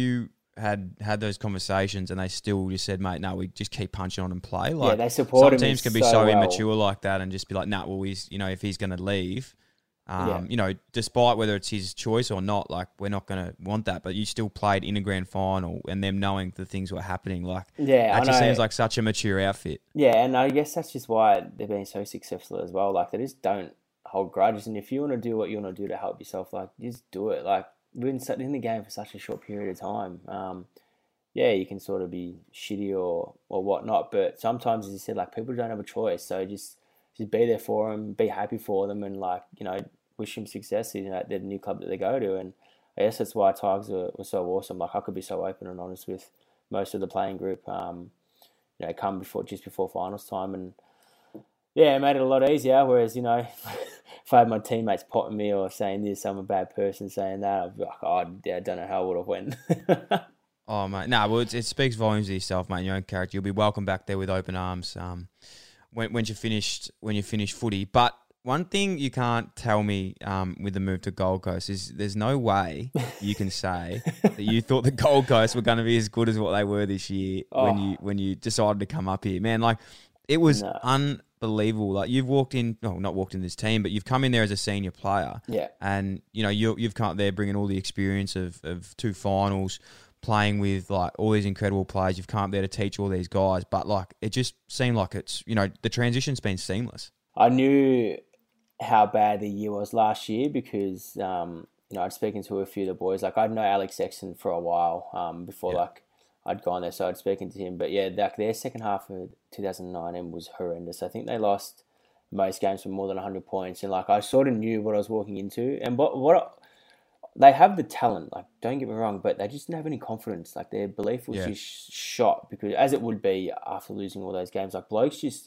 had had those conversations and they still just said, mate, no, we just keep punching on and play. Like, yeah, they support some him teams can be so so well. immature like that and just be like, nah, well, he's, you know, if he's going to leave, um, Yeah. you know, despite whether it's his choice or not, like, we're not going to want that. But you still played in a grand final and them knowing the things were happening. Like, Yeah, that I just know. seems like such a mature outfit. Yeah, and I guess that's just why they're being so successful as well. Like, they just don't hold grudges, and if you want to do what you want to do to help yourself, like, just do it. Like, we're in, su- in the game for such a short period of time. Um, yeah, you can sort of be shitty or or whatnot, but sometimes, as you said, like, people don't have a choice. So just just be there for them, be happy for them, and, like, you know, wish them success in, you know, at the new club that they go to. And I guess that's why Tigers were, were so awesome. Like, I could be so open and honest with most of the playing group. Um, you know, come before just before finals time, and yeah, it made it a lot easier. Whereas, you know, if I had my teammates potting me or saying this, I'm a bad person saying that, I'd be like, oh, yeah, I don't know how I would have went. Oh, mate. No, well, it, it speaks volumes to yourself, mate, your own character. You'll be welcome back there with open arms um, when, when, you finished, when you finish footy. But one thing you can't tell me um, with the move to Gold Coast is there's no way you can say that you thought the Gold Coast were going to be as good as what they were this year Oh. when you when you decided to come up here. Man, like, it was No. unbelievable. Like, you've walked in, no, not walked in this team, but you've come in there as a senior player. Yeah. And, you know, you, you've come up there bringing all the experience of, of two finals, playing with, like, all these incredible players. You've come up there to teach all these guys. But, like, it just seemed like it's, you know, the transition's been seamless. I knew how bad the year was last year because, um, you know, I'd spoken to a few of the boys. Like, I'd know Alex Sexton for a while um, before, Yeah. like, I'd gone there, so I'd spoken to him. But, yeah, like, their second half of two thousand nineteen was horrendous. I think they lost most games for more than one hundred points. And, like, I sort of knew what I was walking into. And what what they have the talent, like, don't get me wrong, but they just didn't have any confidence. Like, their belief was Yeah. just shot because, as it would be after losing all those games, like, blokes just,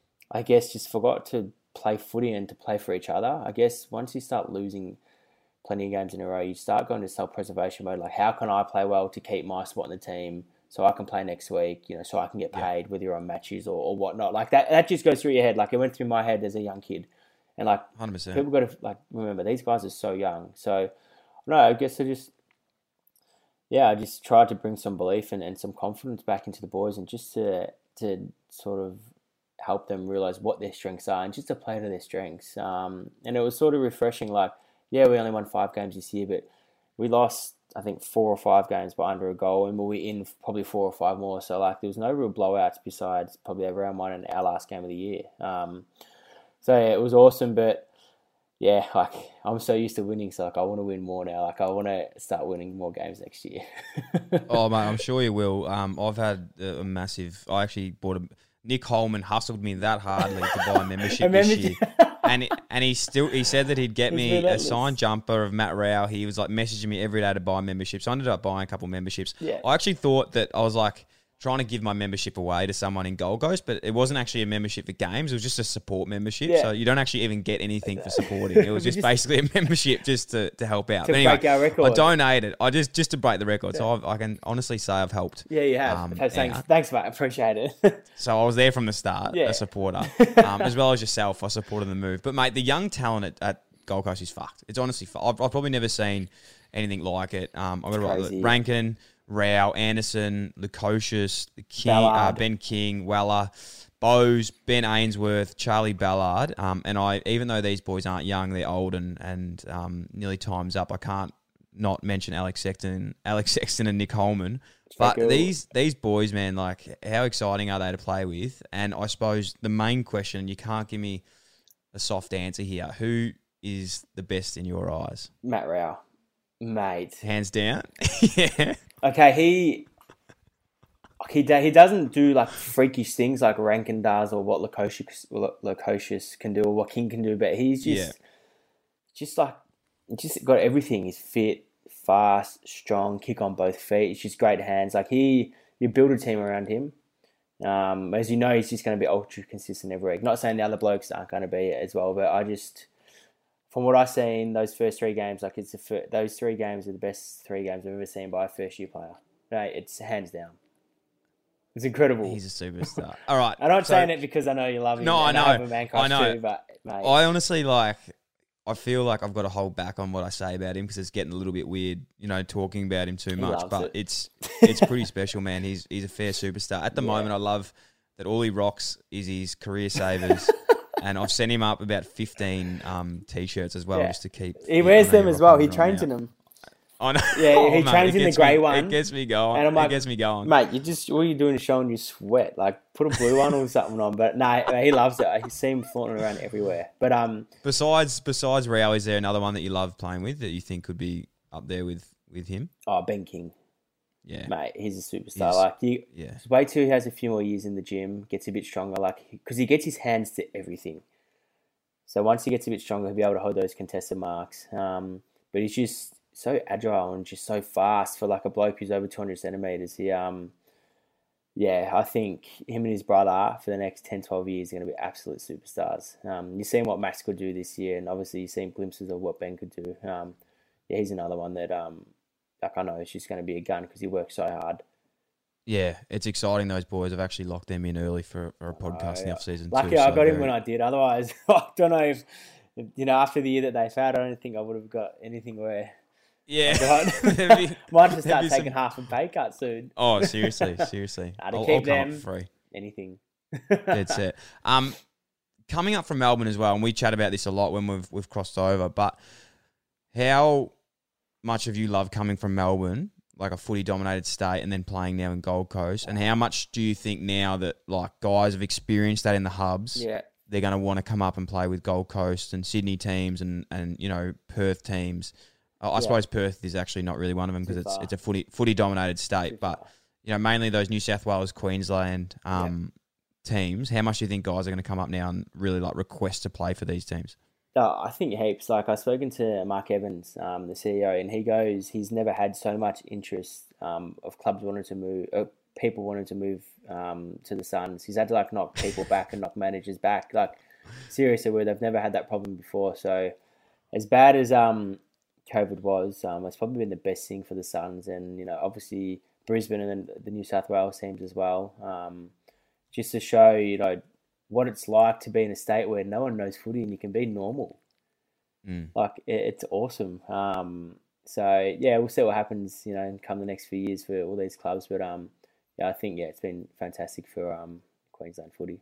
I guess, just forgot to play footy and to play for each other. I guess once you start losing plenty of games in a row, you start going to self-preservation mode. Like, how can I play well to keep my spot in the team so I can play next week, you know, so I can get paid, whether you're on matches or, or whatnot. Like, that that just goes through your head. Like, it went through my head as a young kid. And, like, one hundred percent. people got to, like, remember, these guys are so young. So, no, I guess I just, yeah, I just tried to bring some belief and, and some confidence back into the boys and just to to sort of help them realize what their strengths are and just to play to their strengths. Um, and it was sort of refreshing. Like, yeah, we only won five games this year, but we lost, I think, four or five games by under a goal, and we were in probably four or five more. So, like, there was no real blowouts besides probably round one and our last game of the year. Um, so, yeah, it was awesome, but yeah, like, I'm so used to winning, so, like, I want to win more now. Like, I want to start winning more games next year. Oh, mate, I'm sure you will. Um, I've had a, a massive... I actually bought a... Nick Holman hustled me that hardly to buy a membership A this membership. year. And it, and he still he said that he'd get He's me a relentless. signed jumper of Matt Rao. He was like messaging me every day to buy memberships. So I ended up buying a couple memberships. Yeah. I actually thought that I was like trying to give my membership away to someone in Gold Coast, but it wasn't actually a membership for games. It was just a support membership. Yeah. So you don't actually even get anything for supporting. It was We just, just- basically a membership just to, to help out. To But anyway, break our record. I donated. I just just to break the record. So I've, I can honestly say I've helped. Yeah, you have. Um, thanks, yeah. thanks, mate. I appreciate it. So I was there from the start, Yeah. a supporter, um, as well as yourself. I supported the move. But, mate, the young talent at, at Gold Coast is fucked. It's honestly fucked. I've, I've probably never seen anything like it. Um, I've got to write crazy. Rankin, Rao, Anderson, Lukosius, the King, uh, Ballard. Ben King, Weller, Bose, Ben Ainsworth, Charlie Ballard. Um, and I, even though these boys aren't young, they're old and, and um, nearly time's up, I can't not mention Alex Sexton, Alex Sexton and Nick Holman. But Cool. these these boys, man, like, how exciting are they to play with? And I suppose the main question, you can't give me a soft answer here. Who is the best in your eyes? Matt Rao. Mate. Hands down? Yeah. Okay, he he do- he doesn't do like freakish things like Rankin does or what Lukosius, Lukosius can do or what King can do, but he's just Yeah. just like just got everything. He's fit, fast, strong, kick on both feet. He's just great hands. Like he, you build a team around him. Um, as you know, he's just going to be ultra consistent every week. Not saying the other blokes aren't going to be as well, but I just, from what I've seen, those first three games, like it's the fir- those three games are the best three games I've ever seen by a first year player. No, it's hands down. It's incredible. He's a superstar. All right. I'm not so saying it because I know you love him. No, I and know. have a man crush I know. Too, but mate, I honestly, like, I feel like I've got to hold back on what I say about him because it's getting a little bit weird, you know, talking about him too He much. loves But it. it's it's pretty special, man. He's he's a fair superstar. At the Yeah. moment, I love that all he rocks is his career savers. And I've sent him up about fifteen um, T-shirts as well Yeah. just to keep... He yeah, wears I know them you're as well. rocking He them right trains now. in them. I know. Yeah, Oh, he mate, trains it in the gets grey me- one. It gets me going. And I'm like, it gets me going. Mate, you just all you're doing is showing you sweat. Like, put a blue one or something on. But no, he loves it. I see him flaunting around everywhere. But um, Besides besides Real, is there another one that you love playing with that you think could be up there with, with him? oh, Ben King, Yeah. mate, he's a superstar. He's- like, you Yeah. just wait till he has a few more years in the gym, gets a bit stronger. Like, because he gets his hands to everything. So once he gets a bit stronger, he'll be able to hold those contested marks. Um, but he's just so agile and just so fast for like a bloke who's over two hundred centimeters. He, um, yeah, I think him and his brother for the next ten, twelve years are going to be absolute superstars. Um, you've seen what Max could do this year, and obviously you've seen glimpses of what Ben could do. Um, yeah, he's another one that, um, like I know, it's just going to be a gun because he works so hard. Yeah, it's exciting, those boys. I've actually locked them in early for, for a podcast in the yeah. off season Lucky too. I so got him very- when I did. Otherwise, I don't know if, you know, after the year that they failed, I don't think I would have got anything where Yeah. I There'd be- might just there'd start be taking some- half a pay cut soon. Oh, seriously, seriously. Nah, to I'll, keep I'll come up them- for free. Anything. That's it. Um, coming up from Melbourne as well, and we chat about this a lot when we've we've crossed over. But how much have you loved coming from Melbourne, like a footy dominated state, and then playing now in Gold Coast? And how much do you think now that like guys have experienced that in the hubs, Yeah. they're going to want to come up and play with Gold Coast and Sydney teams and and you know Perth teams? I Yeah. suppose Perth is actually not really one of them because Too it's far. it's a footy footy dominated state, Too but far. you know mainly those New South Wales, Queensland um, teams. How much do you think guys are going to come up now and really like request to play for these teams? No, I think heaps. Like I've spoken to Mark Evans, um, the C E O, and he goes, he's never had so much interest um, of clubs wanting to move, uh, people wanting to move um, to the Suns. He's had to like knock people back and knock managers back. Like seriously, where they've never had that problem before. So as bad as um, COVID was, um, it's probably been the best thing for the Suns, and you know, obviously Brisbane and then the New South Wales teams as well. Um, just to show, you know, what it's like to be in a state where no one knows footy and you can be normal. Mm. Like, it, it's awesome. Um, so, yeah, we'll see what happens, you know, and come the next few years for all these clubs. But, um, yeah, I think, yeah, it's been fantastic for um, Queensland footy.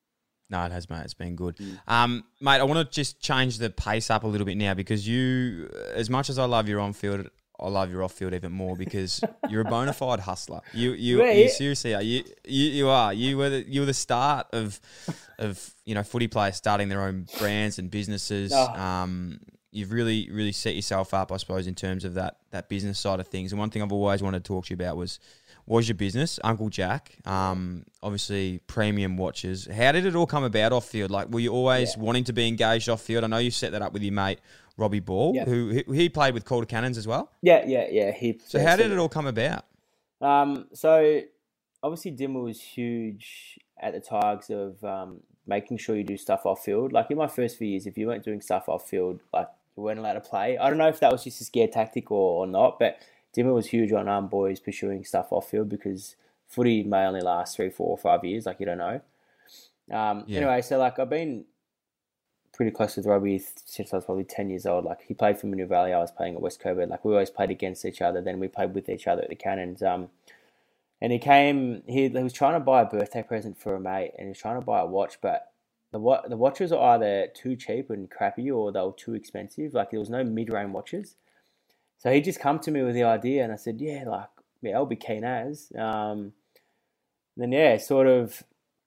No, it has, mate. It's been good. Mm. Um, mate, I want to just change the pace up a little bit now because you, as much as I love your on-field, I love your off-field even more because you're a bona fide hustler. You, you, Yeah, you yeah. seriously are. You, you, you are. You were the, you were the start of, of you know, footy players starting their own brands and businesses. Oh. Um, you've really, really set yourself up, I suppose, in terms of that that business side of things. And one thing I've always wanted to talk to you about was was your business, Uncle Jack. Um, obviously, premium watches. How did it all come about off field? Like, were you always Yeah. wanting to be engaged off field? I know you set that up with your mate Robbie Ball, Yeah. who he, he played with Calder Cannons as well. Yeah, yeah, yeah. He, So how did it all come about? Um, so obviously Dimmer was huge at the Tigers of um, making sure you do stuff off field. Like in my first few years, if you weren't doing stuff off field, like you weren't allowed to play. I don't know if that was just a scare tactic or, or not, but Dimmer was huge on um, boys pursuing stuff off field because footy may only last three, four, or five years. Like you don't know. Um, Yeah. Anyway, so like I've been pretty close with Robbie since I was probably ten years old. Like he played for Mineral Valley, I was playing at West Coburg. Like we always played against each other. Then we played with each other at the Cannons. Um, and he came. He, he was trying to buy a birthday present for a mate, and he was trying to buy a watch, but the wa- the watches are either too cheap and crappy, or they were too expensive. Like there was no mid range watches. So he just come to me with the idea, and I said, yeah, like yeah, I'll be keen as. Um, then yeah, sort of.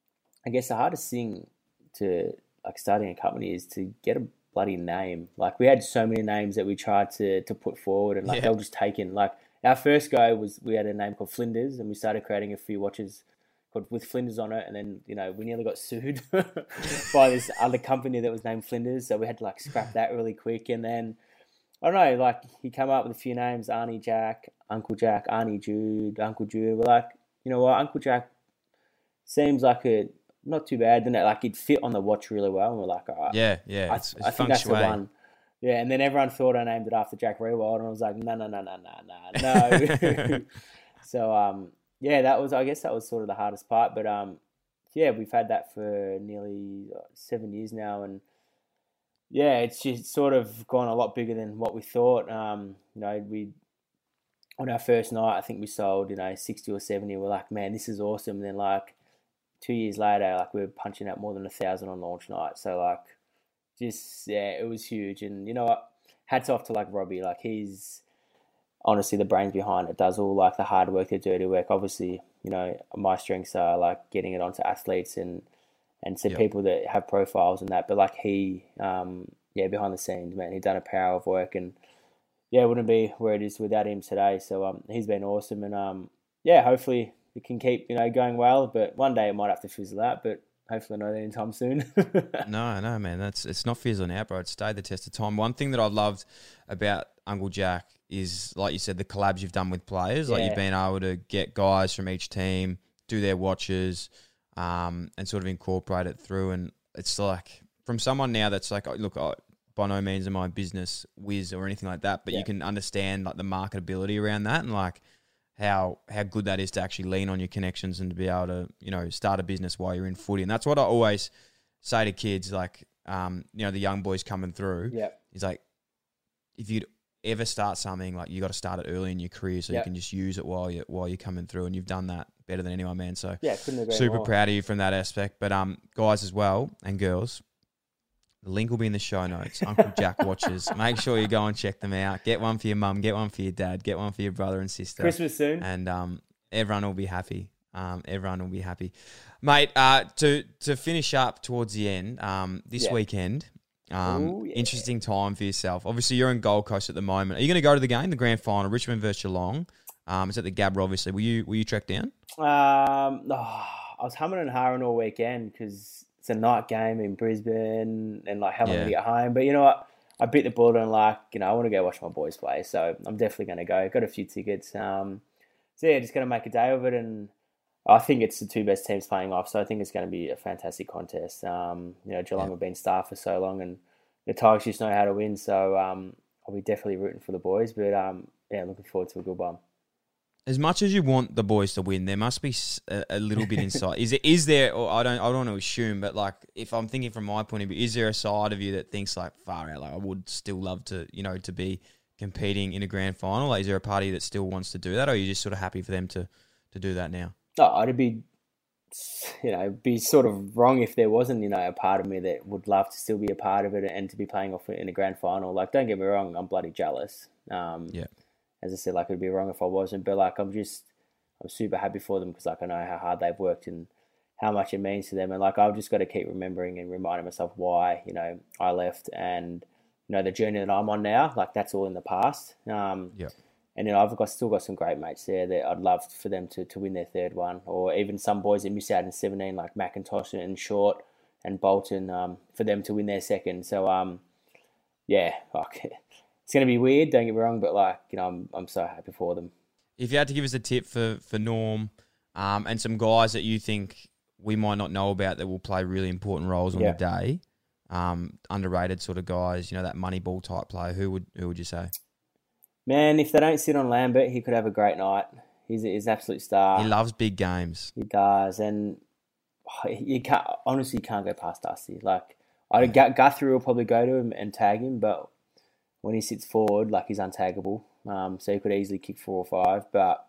I guess the hardest thing to like starting a company is to get a bloody name. Like we had so many names that we tried to to put forward, and like Yeah. they were just taken. Like our first go was we had a name called Flinders, and we started creating a few watches called with Flinders on it, and then you know we nearly got sued by this other company that was named Flinders, so we had to like scrap that really quick. And then I don't know, like he came up with a few names: Arnie Jack, Uncle Jack, Arnie Jude, Uncle Jude. We're like, you know what, Uncle Jack seems like a not too bad, didn't it? Like it'd fit on the watch really well, and we're like, all right, Yeah, yeah. I, It's, it's I think feng that's the shui. one. Yeah, and then everyone thought I named it after Jack Rewald, and I was like, no, no, no, no, no, no, no. So, um, yeah, that was, I guess that was sort of the hardest part, but um, yeah, we've had that for nearly uh, seven years now, and yeah, it's just sort of gone a lot bigger than what we thought. Um, you know, we on our first night, I think we sold, you know, sixty or seventy. We're like, man, this is awesome. And then like two years later, like we were punching out more than a thousand on launch night. So like, just yeah, it was huge. And you know what? Hats off to like Robbie. Like he's honestly the brains behind it. Does all like the hard work, the dirty work. Obviously, you know, my strengths are like getting it onto athletes and and to Yep. people that have profiles and that. But like he, um, yeah, behind the scenes, man, he done a power of work, and yeah, it wouldn't be where it is without him today. So um, he's been awesome, and um, yeah, hopefully it can keep you know going well. But one day it might have to fizzle out, but hopefully not anytime soon. No, no, man. That's it's not fizzling out, bro. It's stayed the test of time. One thing that I've loved about Uncle Jack is, like you said, the collabs you've done with players. Like Yeah. you've been able to get guys from each team, do their watches, um, and sort of incorporate it through. And it's like from someone now that's like, look, I, by no means am I business whiz or anything like that, but Yeah. you can understand like the marketability around that and like how how good that is to actually lean on your connections and to be able to, you know, start a business while you're in footy. And that's what I always say to kids, like, um, you know, the young boys coming through. Yeah. Is like, if you'd ever start something, like you got to start it early in your career so Yep. you can just use it while you while you're coming through, and you've done that better than anyone, man. So Yeah, couldn't agree super more. proud of you from that aspect. But um, guys as well and girls, the link will be in the show notes. Uncle Jack watches. Make sure you go and check them out. Get one for your mum. Get one for your dad. Get one for your brother and sister. Christmas soon. And um, everyone will be happy. Um, everyone will be happy, mate. Uh, to to finish up towards the end, um, this Yeah. weekend, um, Ooh, yeah. interesting time for yourself. Obviously, you're in Gold Coast at the moment. Are you going to go to the game, the grand final, Richmond versus Geelong? Um, it's at the Gabba, obviously. Will you will you trek down? Um, oh, I was humming and hawing all weekend because it's a night game in Brisbane and like how am I Yeah. going to get home? But you know what? I bit the bullet and like, you know, I want to go watch my boys play. So I'm definitely going to go. Got a few tickets. Um, so yeah, just going to make a day of it. And I think it's the two best teams playing off. So I think it's going to be a fantastic contest. Um, you know, Geelong Yeah. have been star for so long and the Tigers just know how to win. So um, I'll be definitely rooting for the boys. But um, yeah, looking forward to a good one. As much as you want the boys to win, there must be s- a, a little bit inside. Is it? Is there? Or I don't. I don't want to assume, but like, if I'm thinking from my point of view, is there a side of you that thinks like far out? Like, I would still love to, you know, to be competing in a grand final. Like, is there a party that still wants to do that, or are you just sort of happy for them to to do that now? Oh, it'd be, you know, be sort of wrong if there wasn't, you know, a part of me that would love to still be a part of it and to be playing off in a grand final. Like, don't get me wrong, I'm bloody jealous. Um, Yeah. As I said, like, it'd be wrong if I wasn't, but like, I'm just, I'm super happy for them because like I know how hard they've worked and how much it means to them, and like I've just got to keep remembering and reminding myself why, you know, I left and you know the journey that I'm on now. Like that's all in the past. Um, Yeah. And you know, I've got still got some great mates there that I'd love for them to, to win their third one, or even some boys that miss out in seventeen, like McIntosh and Short and Bolton, um, for them to win their second. So um, yeah, like it's gonna be weird. Don't get me wrong, but like you know, I'm I'm so happy for them. If you had to give us a tip for for Norm, um, and some guys that you think we might not know about that will play really important roles on Yeah. the day, um, underrated sort of guys, you know, that money ball type player, who would who would you say? Man, if they don't sit on Lambert, he could have a great night. He's, he's an absolute star. He loves big games. He does, and you can't honestly you can't go past Dusty. Like I yeah. Guthrie will probably go to him and tag him, but when he sits forward, like he's untaggable. Um, so he could easily kick four or five. But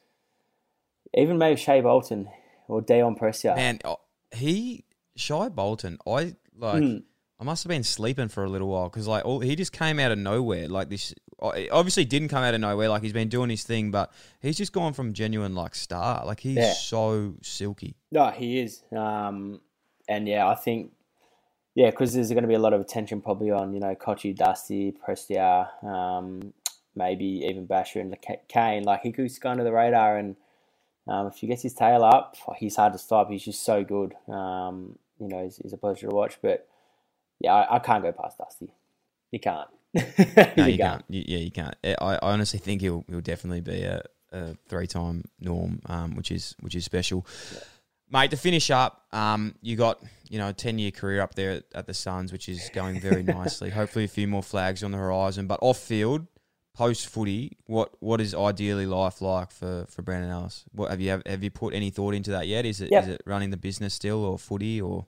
even maybe Shea Bolton or Dion Prestia. Man, oh, he Shy Bolton. I like. Mm. I must have been sleeping for a little while because like all, he just came out of nowhere. Like this, obviously didn't come out of nowhere. Like he's been doing his thing, but he's just gone from genuine like star. Like he's Yeah. so silky. No, he is. Um, and yeah, I think yeah, because there's going to be a lot of attention probably on you know Kochi, Dusty, Prestia, um, maybe even Basher and Kane. Like he could go under the radar, and um, if he gets his tail up, he's hard to stop. He's just so good. Um, you know, he's, he's a pleasure to watch, but. Yeah, I, I can't go past Dusty. You can't. No, you, you can't. can't. You, yeah, you can't. I, I honestly think he'll he'll definitely be a, a three time Norm, um, which is which is special, yeah. Mate. To finish up, um, you got you know a ten year career up there at, at the Suns, which is going very nicely. Hopefully, a few more flags on the horizon. But off field, post footy, what what is ideally life like for, for Brandon Ellis? What have you have, have you put any thought into that yet? Is it yep. is it running the business still, or footy, or?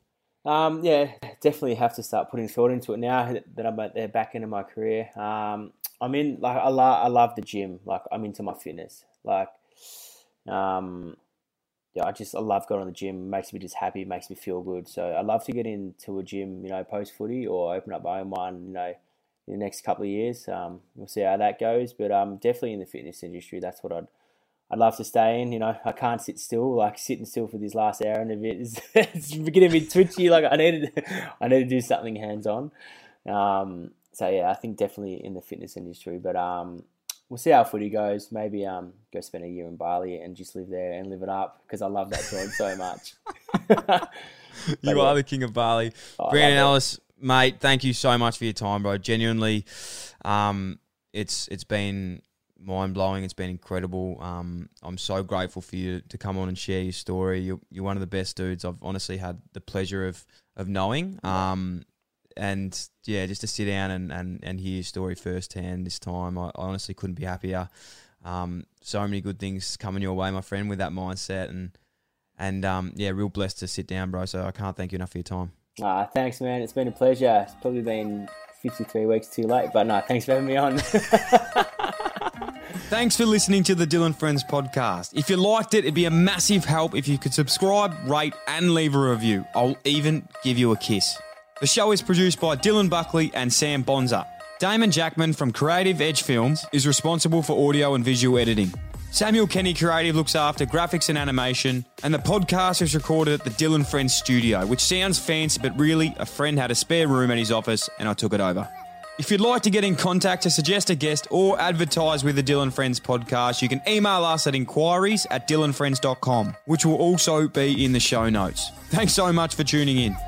Um, yeah, definitely have to start putting thought into it now that I'm at the back end of my career. Um, I'm in, like, I love, I love the gym. Like, I'm into my fitness. Like, um, yeah, I just, I love going to the gym. It makes me just happy, makes me feel good. So I love to get into a gym, you know, post footy or open up my own one, you know, in the next couple of years. Um, we'll see how that goes, but um, definitely in the fitness industry, that's what I'd, I'd love to stay in. You know, I can't sit still. Like sitting still for this last hour and a bit is it's getting a bit twitchy. Like I need to, I need to do something hands on. Um, so yeah, I think definitely in the fitness industry. But um, we'll see how footy goes. Maybe um, go spend a year in Bali and just live there and live it up because I love that joint so much. You yeah. are the king of Bali, Oh, Brandon Ellis, mate. Thank you so much for your time, bro. Genuinely, um, it's it's been mind blowing. It's been incredible. Um, I'm so grateful for you to come on and share your story. You're you're one of the best dudes I've honestly had the pleasure of of knowing. Um, and yeah, just to sit down and, and, and hear your story firsthand this time, I, I honestly couldn't be happier. Um, so many good things coming your way, my friend, with that mindset, and and um, yeah, real blessed to sit down, bro. So I can't thank you enough for your time. Ah, thanks, man. It's been a pleasure. It's probably been fifty-three weeks too late, but no, thanks for having me on. Thanks for listening to the Dylan Friends podcast. If you liked it, it'd be a massive help if you could subscribe, rate, and leave a review. I'll even give you a kiss. The show is produced by Dylan Buckley and Sam Bonza. Damon Jackman from Creative Edge Films is responsible for audio and visual editing. Samuel Kenny Creative looks after graphics and animation, and the podcast is recorded at the Dylan Friends studio, which sounds fancy, but really a friend had a spare room at his office and I took it over. If you'd like to get in contact to suggest a guest or advertise with the Dylan Friends podcast, you can email us at inquiries at dylan friends dot com, which will also be in the show notes. Thanks so much for tuning in.